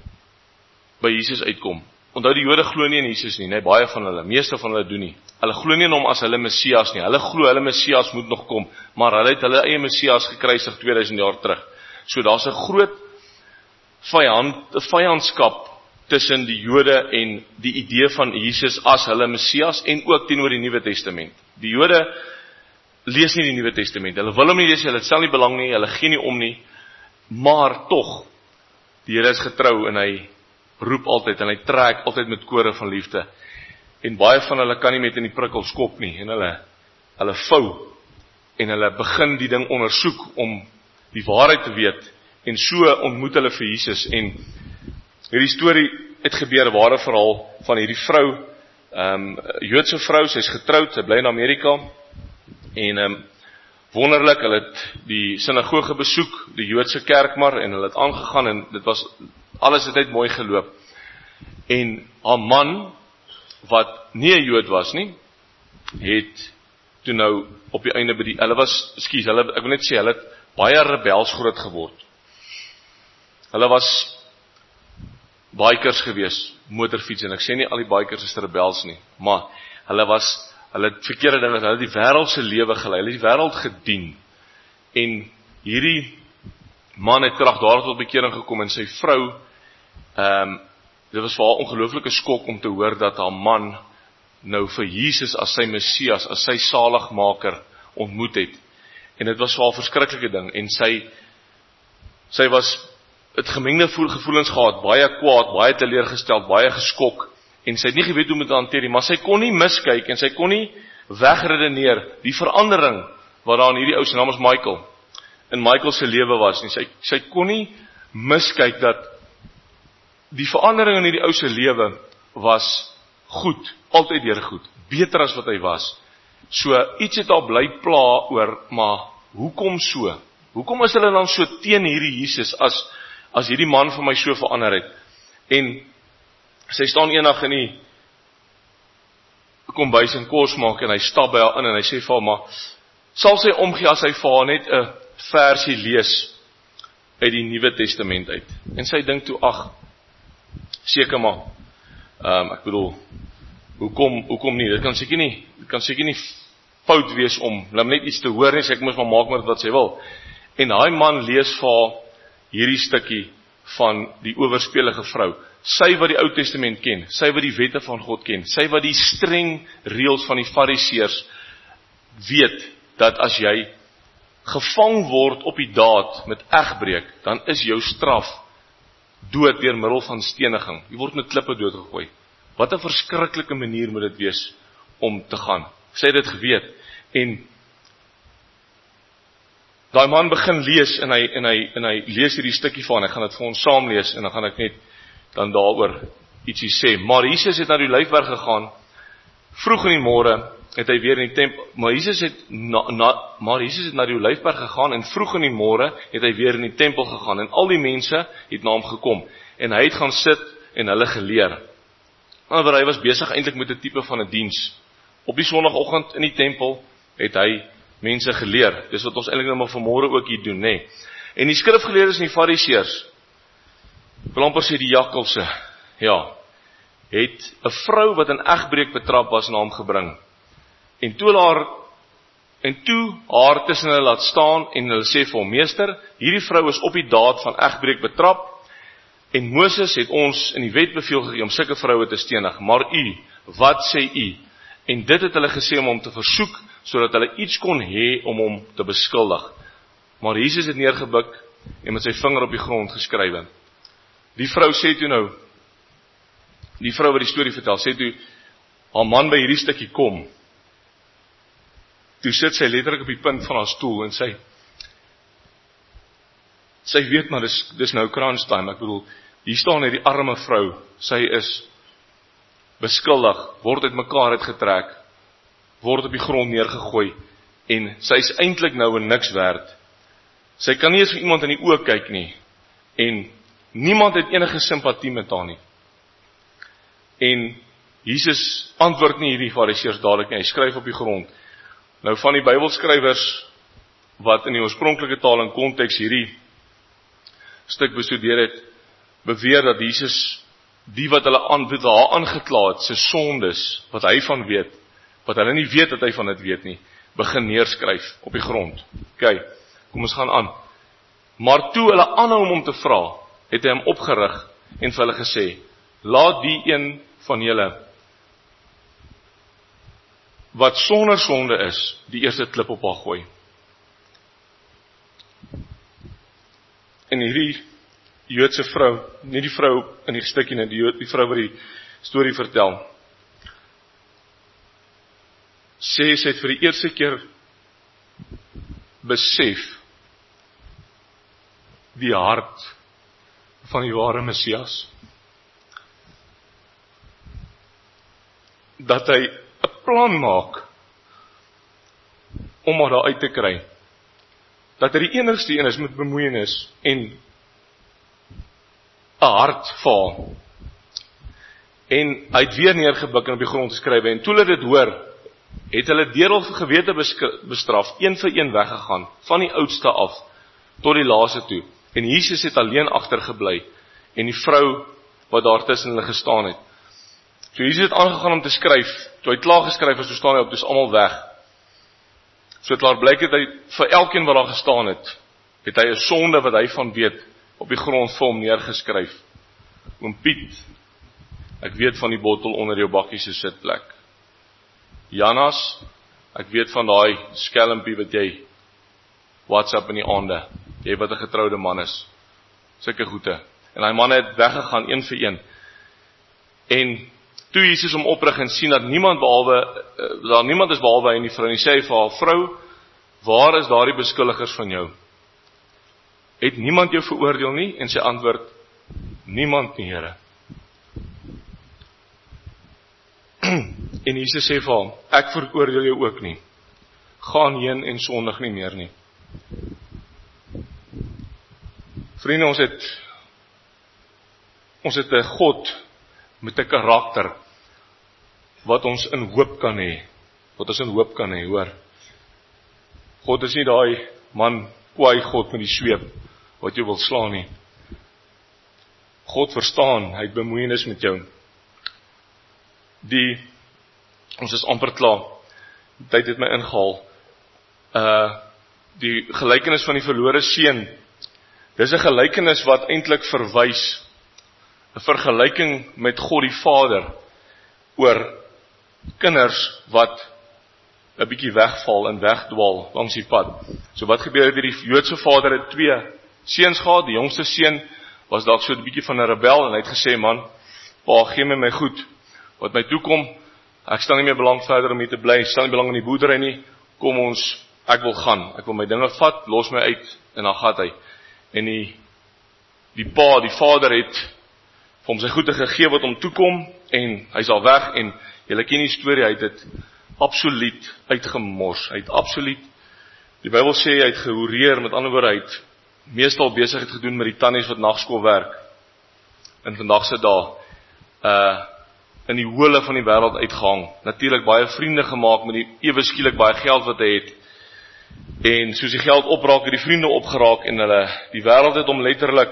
by Jesus uitkom. Onthou, die Jode glo nie in Jesus nie, nee, baie van hulle, meeste van hulle doen nie. Hulle glo nie in hom as hulle Messias nie. Hulle glo hulle Messias moet nog kom, maar hulle het hulle eie Messias gekruisig tweeduisend jaar terug. So daar's 'n groot vyand, vyandskap tussen die Jode en die idee van Jesus as hulle Messias en ook teenoor die Nuwe Testament. Die Jode lees nie die Nuwe Testament. Hulle wil hom nie lees, hulle stel nie belang nie, hulle gee nie om nie, maar tog, die Here is getrou en hy roep altyd en hy trek altyd met kore van liefde. En baie van hulle kan nie met in die prikkel skop nie en hulle hulle vou en hulle begin die ding ondersoek om die waarheid te weet en so ontmoet hulle vir Jesus. En hierdie storie het gebeur, 'n ware verhaal van hierdie vrou, um, Joodse vrou, sy is getroud, sy bly in Amerika en um, wonderlik, hulle het die sinagoge besoek, die Joodse kerk maar, en hulle het aangegaan en dit was alles het net mooi geloop. En haar man, wat nie 'n Jood was nie, het toe nou op die einde by die, hulle was, ekskuus, hulle, ek wil net sê, hulle het baie rebels groot geword. Hulle was bikers gewees, motorfiets, en ek sê nie al die bikers is rebels nie, maar hulle was, hulle het verkeerde dinge, hulle het die wêreldse lewe gelei, hulle het die wêreld gedien. En hierdie man het krag daar tot bekering gekom en sy vrou, ehm um, dit was vir haar 'n ongelooflike skok om te hoor dat haar man nou vir Jesus as sy Messias, as sy saligmaker ontmoet het. En dit was vir haar 'n verskriklike ding en sy sy was het gemengde gevoelens gehad, baie kwaad, baie teleurgesteld, baie geskok en sy het nie geweet hoe om dit te hanteer nie, maar sy kon nie miskyk en sy kon nie wegredeneer die verandering wat daar in hierdie ou se naam is Michael in Michael se lewe was nie. Sy sy kon nie miskyk dat die verandering in hierdie ou se lewe was goed, altyd deur goed, beter as wat hy was. So iets het haar bly pla oor, maar hoekom so? Hoekom is hulle dan so teen hierdie Jesus as as hierdie man vir my so verander het? En sy staan eendag in die kombuis en kos maak en hy stap by haar in en hy sê vir haar, maar sal sy omgee as hy vir haar net 'n versie lees uit die Nuwe Testament uit? En sy dink toe, ag, seker maar, um, ek bedoel, hoekom, hoekom nie, dit kan seker nie, dit kan seker nie fout wees om, laat net iets te hoor nie, sê ek moes maar maak met wat sy wil. En hy man lees vir haar hierdie stukkie van die owerspelige vrou, sy wat die Ou Testament ken, sy wat die wette van God ken, sy wat die streng reëls van die Fariseërs weet, dat as jy gevang word op die daad met egbreek, dan is jou straf dood deur middel van steniging. Jy word met klippe doodgegooi. Wat 'n verskriklike manier moet dit wees om te gaan. Sy het dit geweet. En daai man begin lees en hy en hy en hy lees hierdie stukkie van, hy gaan dit vir ons saam lees en dan gaan ek net dan daaroor ietsie sê. Maar Jesus het na die Olyfberg gegaan. Vroeg in die môre het hy weer in die tempel, maar Jesus het na, na maar Jesus het na die Olyfberg gegaan en vroeg in die môre het hy weer in die tempel gegaan en al die mense het na hom gekom en hy het gaan sit en hulle geleer. Maar hy was besig eintlik met 'n tipe van 'n diens. Op die Sondagoggend in die tempel het hy mense geleer. Dis wat ons eintlik nou maar vanmôre ook hier doen, nê. Nee. En die skrifgeleerdes en die Fariseërs, ek wil amper sê die jakkalse, ja, het 'n vrou wat in egbreek betrap was na hom gebring. En toe haar en toe haar tussen hulle laat staan en hulle sê vir hom, meester, hierdie vrou is op die daad van egbreek betrap en Moses het ons in die wet beveel gegee om sulke vroue te stenig, maar u, wat sê u? En dit het hulle gesê om hom te versoek, sodat hulle iets kon hê om hom te beskuldig. Maar Jesus het neergebuk en met sy vinger op die grond geskrywe. Die vrou sê toe nou, die vrou wat die storie vertel, sê toe, haar man by hierdie stukkie kom. Toe sit sy letterlik op die punt van haar stoel en sy, sy weet maar, dis, dis nou crunch time, ek bedoel, hier staan hierdie arme vrou, sy is beskuldig, word uit mekaar uitgetrek, word op die grond neergegooi, en sy is eintlik nou in niks werd. Sy kan nie eens vir iemand in die oë kyk nie, en niemand het enige simpatie met haar nie. En Jesus antwoord nie hierdie Fariseërs dadelik nie, hy skryf op die grond. Nou van die Bybelskrywers wat in die oorspronklike taal en konteks hierdie stuk bestudeer het, beweer dat Jesus die wat hulle aan, wat haar aangekla het, sy sondes, wat hy van weet, wat hulle nie weet dat hy van dit weet nie, begin neerskryf op die grond. Ok, kom ons gaan aan. Maar toe hulle aanhou om hom te vra, het hy hom opgerig en vir hulle gesê, laat die een van julle wat sonder sonde is, die eerste klip op haar gooi. En hierdie Joodse vrou, nie die vrou in die stukkie, nie, die, die vrou wat die storie vertel, sê sy het vir die eerste keer besef die hart van die ware Messias. Dat hy 'n plan maak om haar daar uit te kry. Dat hy die enigste een is met bemoeienis en 'n hart vir haar. En hy het weer neergebuk en op die grond geskryf, en toe hulle dit hoor, het hulle deur hul gewete bestraf, een vir een weggegaan, van die oudste af, tot die laaste toe. En Jesus het alleen agtergebly, en die vrou, wat daar tussen hulle gestaan het. So Jesus het aangegaan om te skryf, toe hy klaar geskryf het, so staan hy op, dis almal weg. So het laat blyk het hy, vir elkeen wat daar gestaan het, het hy 'n sonde wat hy van weet, op die grond vir hom neergeskryf. Oom Piet, ek weet van die bottel onder jou bakkie se sitplek. Janas, ek weet van daai skelmpie wat jy WhatsApp in die aande, jy wat 'n getroude man is, sulke goede. En daai manne het weggegaan, een vir een. En toe Jesus hom oprig en sien dat niemand behalwe, daar niemand is behalwe hy en die vrou, en hy sê vir haar, vrou, waar is daardie beskuldigers van jou? Het niemand jou veroordeel nie? En sy antwoord, niemand nie, Here. En Jesus sê vir hom, ek veroordeel jou ook nie. Gaan heen en sondig nie meer nie. Vriende, ons het ons het 'n God met 'n karakter wat ons in hoop kan hê. Wat ons in hoop kan hê, hoor. God is nie daai man, kwaai God met die sweep wat jy wil slaan nie. God verstaan, hy het bemoeienis met jou. Die Ons is amper klaar. Tyd het my ingehaal. Uh, die gelykenis van die verlore seun. Dis 'n gelykenis wat eintlik verwys, 'n vergelyking met God die Vader, oor kinders wat 'n bietjie wegval en wegdwaal langs die pad. So wat gebeur het, die Joodse vader het twee seuns gehad, die jongste seun was dalk so 'n bietjie van 'n rebel, en hy het gesê, man, pa, gee my my goed, wat my toekom, ek stel nie meer belang verder om hier te bly, ek stel nie belang in die boerdery nie, kom ons, ek wil gaan, ek wil my dinge vat, los my uit, en dan gaat hy. En die, die pa, die vader het vir hom sy goede gegee wat hom toekom, en hy is al weg, en julle ken die storie, hy het dit absoluut uitgemors, hy het absoluut, die Bybel sê, hy het gehoreer, met ander woorde, hy het meestal besigheid gedoen met die tannies wat nagskool werk, in vandagse dae, uh, in die hole van die wêreld uitgehang, natuurlik baie vriende gemaak met die ewe skielik baie geld wat hy het, en soos die geld opraak, het die vriende opgeraak, en hulle, die wêreld het hom letterlik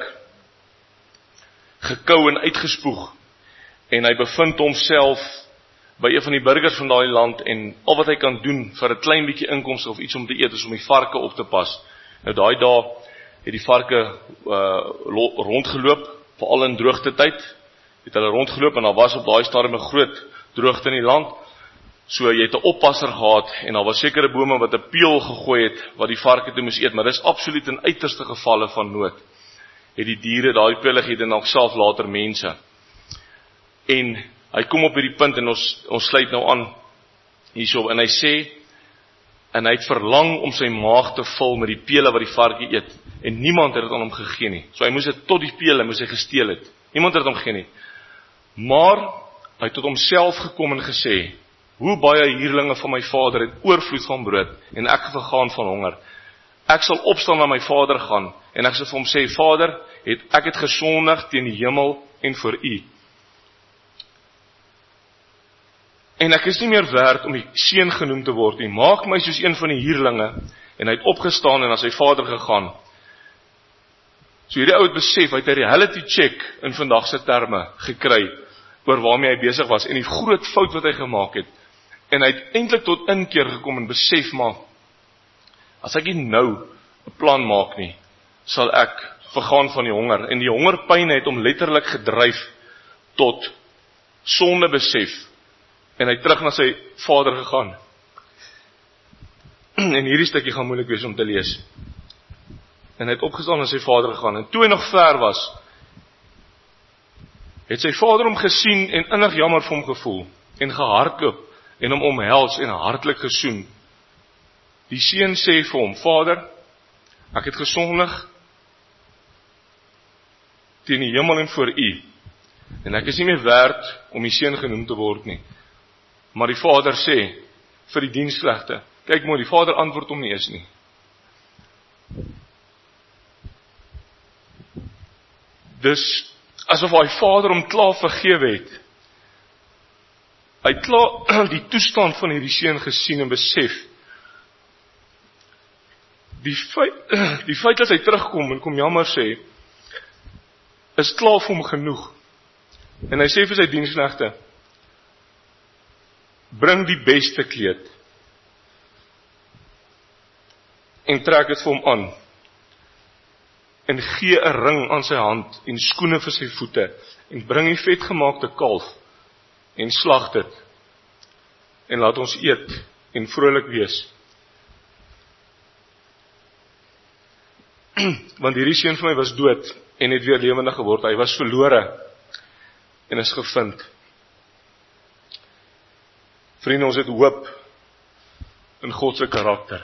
gekou en uitgespoeg, en hy bevind homself by een van die burgers van daai land, en al wat hy kan doen vir 'n klein bietjie inkomste of iets om te eet, is om die varke op te pas. Nou daai dae het die varke uh, rondgeloop, veral in droogte tyd, het hulle rondgeloop, en daar was op daai stadium 'n groot droogte in die land, so jy het 'n oppasser gehad, en daar was sekere bome wat 'n peel gegooi het, wat die varke toe moes eet, maar dis absoluut in uiterste gevalle van nood, het die diere daai pele geëet, en ook self later mense. En hy kom op hierdie punt, en ons, ons sluit nou aan hierso, en hy sê, en hy het verlang om sy maag te vul met die pele wat die varkie eet, en niemand het dit aan hom gegee nie, so hy moes dit tot die pele, moes hy gesteel het, niemand het hom gegee nie, maar hy het tot homself gekom en gesê, hoe baie huurlinge van my vader het oorvloed van brood, en ek vergaan van honger, ek sal opstaan na my vader gaan, en ek sal vir hom sê, Vader, het, ek het gesondig teen die hemel en voor u, en ek is nie meer werd om die seun genoem te word nie. Maak my soos een van die huurlinge. En hy het opgestaan en na sy vader gegaan. So hierdie ou het besef, hy het 'n reality check in vandag se terme gekry oor waarmee hy besig was en die groot fout wat hy gemaak het. En hy het eintlik tot inkeer gekom en besef, maar as ek nie nou 'n plan maak nie, sal ek vergaan van die honger. En die hongerpyn het hom letterlik gedryf tot sonde besef. En hy het terug na sy vader gegaan. En hierdie stukkie gaan moeilik wees om te lees. En hy het opgestaan na sy vader gegaan. En toe hy nog ver was, het sy vader hom gesien en innig jammer vir hom gevoel. En gehardloop en hom omhels en hartlik gesoen. Die seun sê vir hom, Vader, ek het gesondig teen die hemel en voor u. En ek is nie meer werd om die seun genoem te word nie. Maar die vader sê vir die diensknegte, kyk mooi, die vader antwoord hom nie eens nie. Dus, asof hy vader hom klaar vergewe het. Hy het klaar die toestand van hierdie seun gesien en besef. Die feit, die feit dat hy terugkom en kom jammer sê, is klaar vir hom genoeg. En hy sê vir sy diensknegte, bring die beste kleed en trek dit vir hom aan en gee 'n ring aan sy hand en skoene vir sy voete en bring die vetgemaakte kalf en slag dit en laat ons eet en vrolik wees. Want hierdie seun van my was dood en het weer lewendig geword. Hy was verlore en is gevind. Vriende, ons het hoop in God se karakter.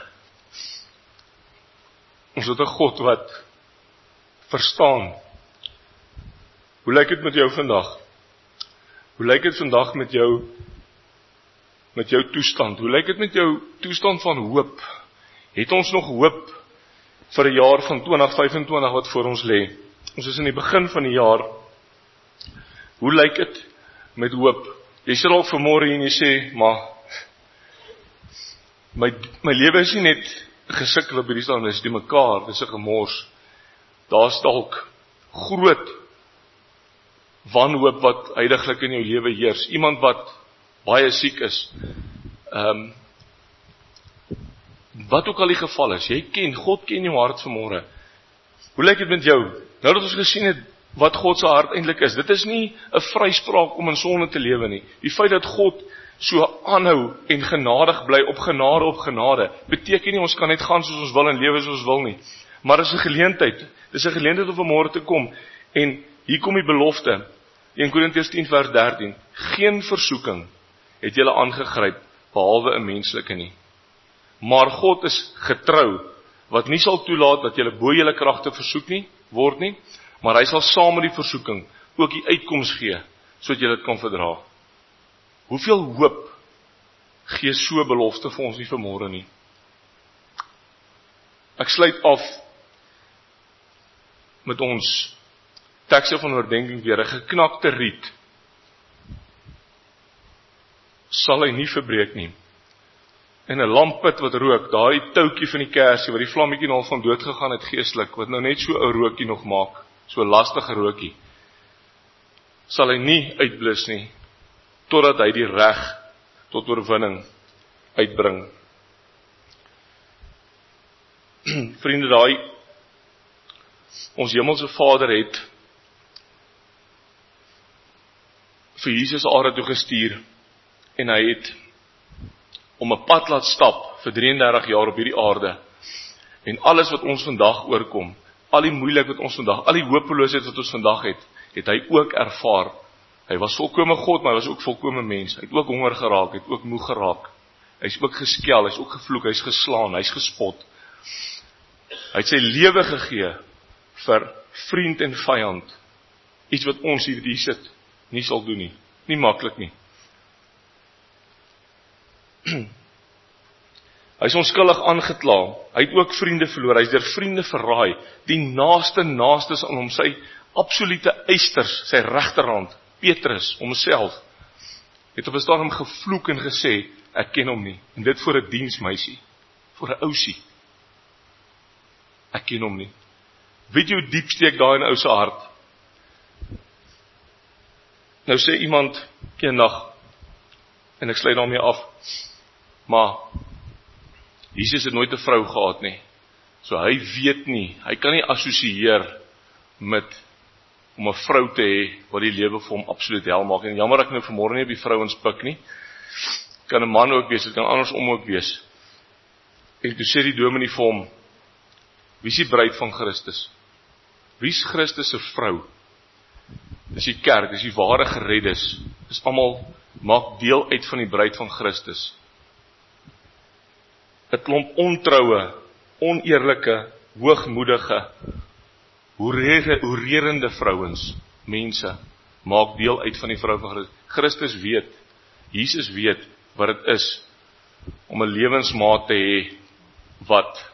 Ons het 'n God wat verstaan. Hoe lyk dit met jou vandag? Hoe lyk dit vandag met jou met jou toestand? Hoe lyk dit met jou toestand van hoop? Het ons nog hoop vir 'n jaar van twintig vyf-en-twintig wat voor ons lê? Ons is in die begin van die jaar. Hoe lyk dit met hoop? Jy sit al vanmôre en jy sê, maar my my lewe is nie net gesukkel op hierdie staan, dis die mekaar, dis 'n gemors. Daar's dalk groot wanhoop wat heidaglik in jou lewe heers. Iemand wat baie siek is. Ehm um, wat ook al die geval is, jy ken, God ken jou hart vanmôre. Hoe lyk dit met jou? Nou dat ons gesien het wat God se hart eintlik is. Dit is nie 'n vryspraak om in sonde te lewe nie. Die feit dat God so aanhou en genadig bly op genade op genade, beteken nie ons kan net gaan soos ons wil en lewe soos ons wil nie. Maar dis 'n geleentheid. Dis 'n geleentheid om vanmôre te kom en hier kom die belofte. Eerste Korintiërs tien vers dertien. Geen versoeking het julle aangegryp behalwe 'n menslike nie. Maar God is getrou wat nie sal toelaat dat julle bo julle kragte versoek nie word nie, maar hy sal saam met die versoeking ook die uitkoms gee sodat julle dit kan verdra. Hoeveel hoop gee so belofte vir ons nie vanmôre nie? Ek sluit af met ons tekste van oordenking weer. 'n Geknakte riet sal hy nie verbreek nie. En 'n lampet wat rook, daai toutjie van die kersie wat die vlammetjie nou van dood gegaan het geestelik, wat nou net so 'n rookie nog maak, so 'n lastige rookie, sal hy nie uitblus nie totdat hy die reg tot oorwinning uitbring. Vriende, daai ons hemelse Vader het vir Jesus aarde toe gestuur en hy het om 'n pad laat stap vir drieëndertig jaar op hierdie aarde. En alles wat ons vandag oorkom, al die moeilikheid wat ons vandag, al die hopeloosheid wat ons vandag het, het hy ook ervaar. Hy was volkome God, maar hy was ook volkome mens. Hy het ook honger geraak, hy het ook moeg geraak. Hy is ook geskel, hy is ook gevloek, hy is geslaan, hy is gespot. Hy het sy lewe gegee vir vriend en vyand. Iets wat ons hier, hier sit, nie sal doen nie. Nie maklik nie. Hy is onskuldig aangekla. Hy het ook vriende verloor. Hy is deur vriende verraai. Die naaste naastes aan hom, sy absolute eisters, sy regterhand, Petrus, homself, het op 'n stadium gevloek en gesê, ek ken hom nie. En dit voor 'n diensmeisie, voor 'n ousie. Ek ken hom nie. Weet jy hoe diep steek daai in 'n ou se hart? Nou sê iemand eendag, en ek sluit daarmee af, maar Jesus het nooit 'n vrou gehad nie. So hy weet nie, hy kan nie assosieer met om 'n vrou te hê wat die lewe vir hom absoluut hel maak. En jammer ek nou vanmôre nie op die vrouens pik nie. Kan 'n man ook wees, dit kan andersom ook wees. En toe sê die dominee vir hom, wie is die bruid van Christus? Wie is Christus se vrou? Dis die kerk, dis die ware gereddes. Dis almal maak deel uit van die bruid van Christus. 'n Klomp ontroue, oneerlike, hoogmoedige, hoererende vrouens, mense, maak deel uit van die vrou van Christus. Christus weet, Jesus weet wat dit is om 'n lewensmaat te hê wat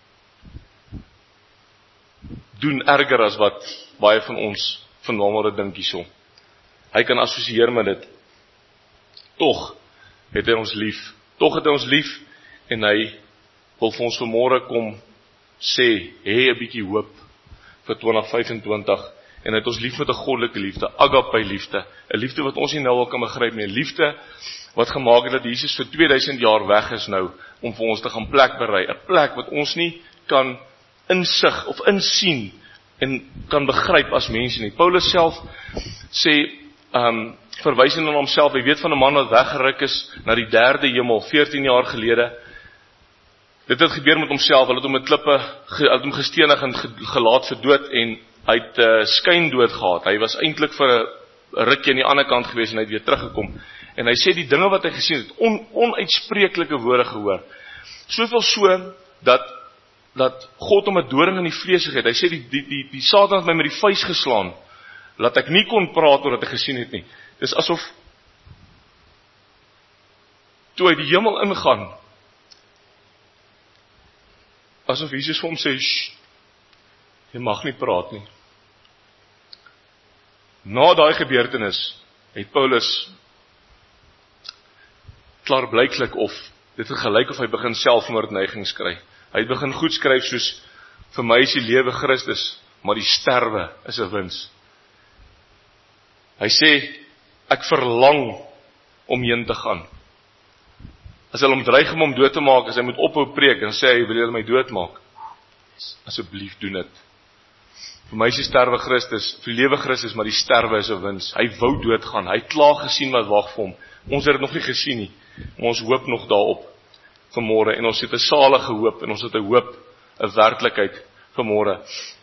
doen erger as wat baie van ons vanmôre dink hierso. Hy kan assosieer met dit. Tog het hy ons lief. Tog het hy ons lief en hy wil vir ons vanmôre kom sê, hê 'n bietjie hoop vir twintig vyf-en-twintig en hy het ons lief met 'n goddelike liefde, agape liefde, 'n liefde wat ons nie nou al kan begryp nie, 'n liefde wat gemaak het dat Jesus vir twee duisend jaar weg is nou om vir ons te gaan plek berei, 'n plek wat ons nie kan insig of insien en kan begryp as mense nie. Paulus self sê, um, verwys na homself, hy weet van 'n man wat weggeruk is na die derde hemel, veertien jaar gelede. Dit het gebeur met homself, hulle het hom met klippe, hulle het hom gestenig en gelaat vir dood en hy het uh, skyndood gehad. Hy was eintlik vir 'n rukkie aan die ander kant gewees en hy het weer teruggekom. En hy sê die dinge wat hy gesien het, on, onuitspreeklike woorde gehoor. Soveel so dat dat God hom 'n doring in die vlees gegee het. Hy sê die die die, die Satan het my met die vuis geslaan, laat ek nie kon praat oor wat ek gesien het nie. Dis asof toe hy die hemel ingaan, asof Jesus vir hom sê, jy mag nie praat nie. Na daai gebeurtenis het Paulus klaarblyklik of dit het gelyk of hy begin selfmoordneigings kry. Hy het begin goed skryf soos, vir my is die lewe Christus, maar die sterwe is 'n wins. Hy sê, ek verlang om heen te gaan. As hulle hom dreig om hom dood te maak, as hy moet ophou preek, en sê hy, wil julle my doodmaak? Asseblief doen dit. Vir my is die sterwe Christus, vir die lewe Christus, maar die sterwe is 'n wins. Hy wou doodgaan, hy het klaar gesien wat wag vir hom. Ons het dit nog nie gesien nie, maar ons hoop nog daarop vanmôre, en ons het 'n salige hoop, en ons het 'n hoop, 'n werklikheid vanmôre.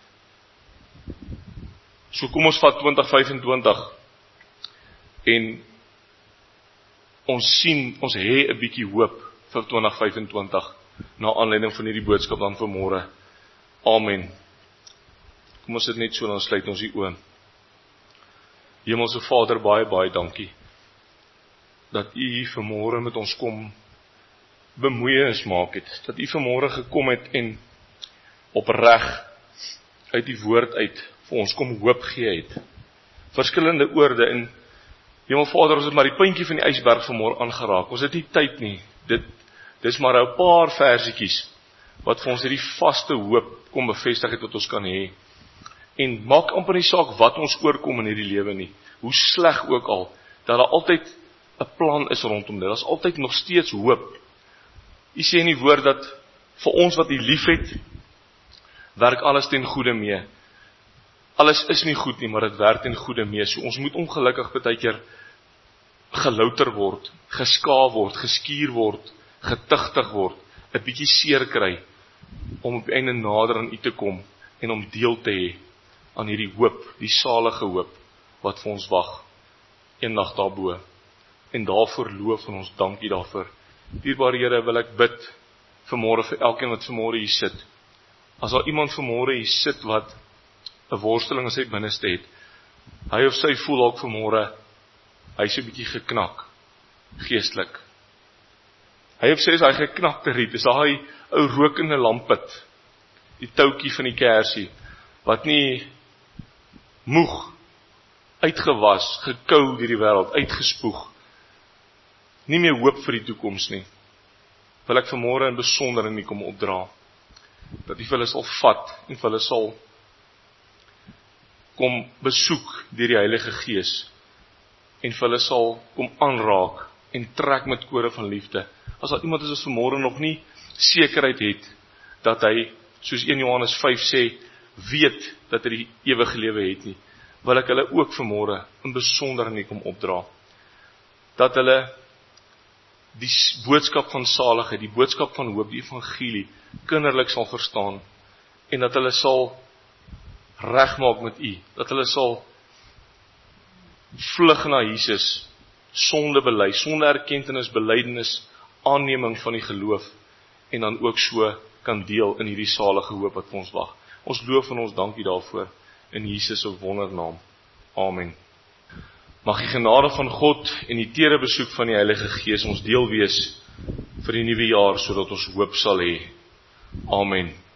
So kom ons vat twintig vyf-en-twintig, en ons sien, ons hê 'n bietjie hoop vir twintig vyf-en-twintig, na aanleiding van hierdie boodskap dan vanmôre. Amen. Kom ons sit net so, dan sluit ons die oë. Hemelse Vader, baie, baie dankie, dat U vanmôre met ons kom bemoeienis maak het, dat U vanmôre gekom het en opreg uit die woord uit vir ons kom hoop gee het. Verskillende oorde, en Hemel Vader, ons het maar die puntjie van die ysberg vanmôre aangeraak. Ons het nie tyd nie. Dit dis maar 'n paar versietjies wat vir ons hierdie vaste hoop kom bevestig het wat ons kan hê. En maak amper nie saak wat ons oorkom in hierdie lewe nie, hoe sleg ook al, dat daar altyd 'n plan is rondom dit. Daar's altyd nog steeds hoop. U sê in die woord dat vir ons wat U liefhet, werk alles ten goeie mee. Alles is nie goed nie, maar dit werk ten goeie mee. So ons moet ongelukkig baie keer gelouter word, geskaaf word, geskuur word, getigtig word, 'n bietjie seer kry, om op die einde nader aan U te kom, en om deel te hê aan hierdie hoop, die salige hoop, wat vir ons wag, eendag daarbo. En daarvoor loof en ons dankie daarvoor. Dierbare Here, wil ek bid vanmôre vir elkeen wat vanmôre hier sit. As daar iemand vanmôre hier sit wat 'n worsteling in sy binneste het, hy of sy voel ook vanmôre, hy is 'n bietjie geknak, geestelik. Hy of sy is hy geknakte riet, is daai ou rokende lampet, die toutjie van die kersie, wat nie moeg, uitgewas, gekou deur die wêreld, uitgespoeg, nie meer hoop vir die toekoms nie, wil ek vanmôre in besonder in U kom opdra, dat U vir hulle sal vat, en vir hulle sal kom besoek deur die Heilige Gees, en vir hulle sal kom aanraak, en trek met kore van liefde. As daar iemand is wat vanmôre nog nie sekerheid het, dat hy, soos een Johannes vyf sê, weet dat hy die ewige lewe het nie, wil ek hulle ook vanmôre in besonder in U kom opdra, dat hulle die boodskap van saligheid, die boodskap van hoop, die evangelie, kinderlik sal verstaan, en dat hulle sal regmaak met U, dat hulle sal vlug na Jesus, sonde bely, sonde erkentenis, belydenis, aanneming van die geloof, en dan ook so kan deel in hierdie salige hoop wat vir ons wag. Ons loof en ons dank U daarvoor, in Jesus se wondernaam. Amen. Mag die genade van God en die tere besoek van die Heilige Gees ons deel wees vir die nuwe jaar, sodat ons hoop sal hê. Amen.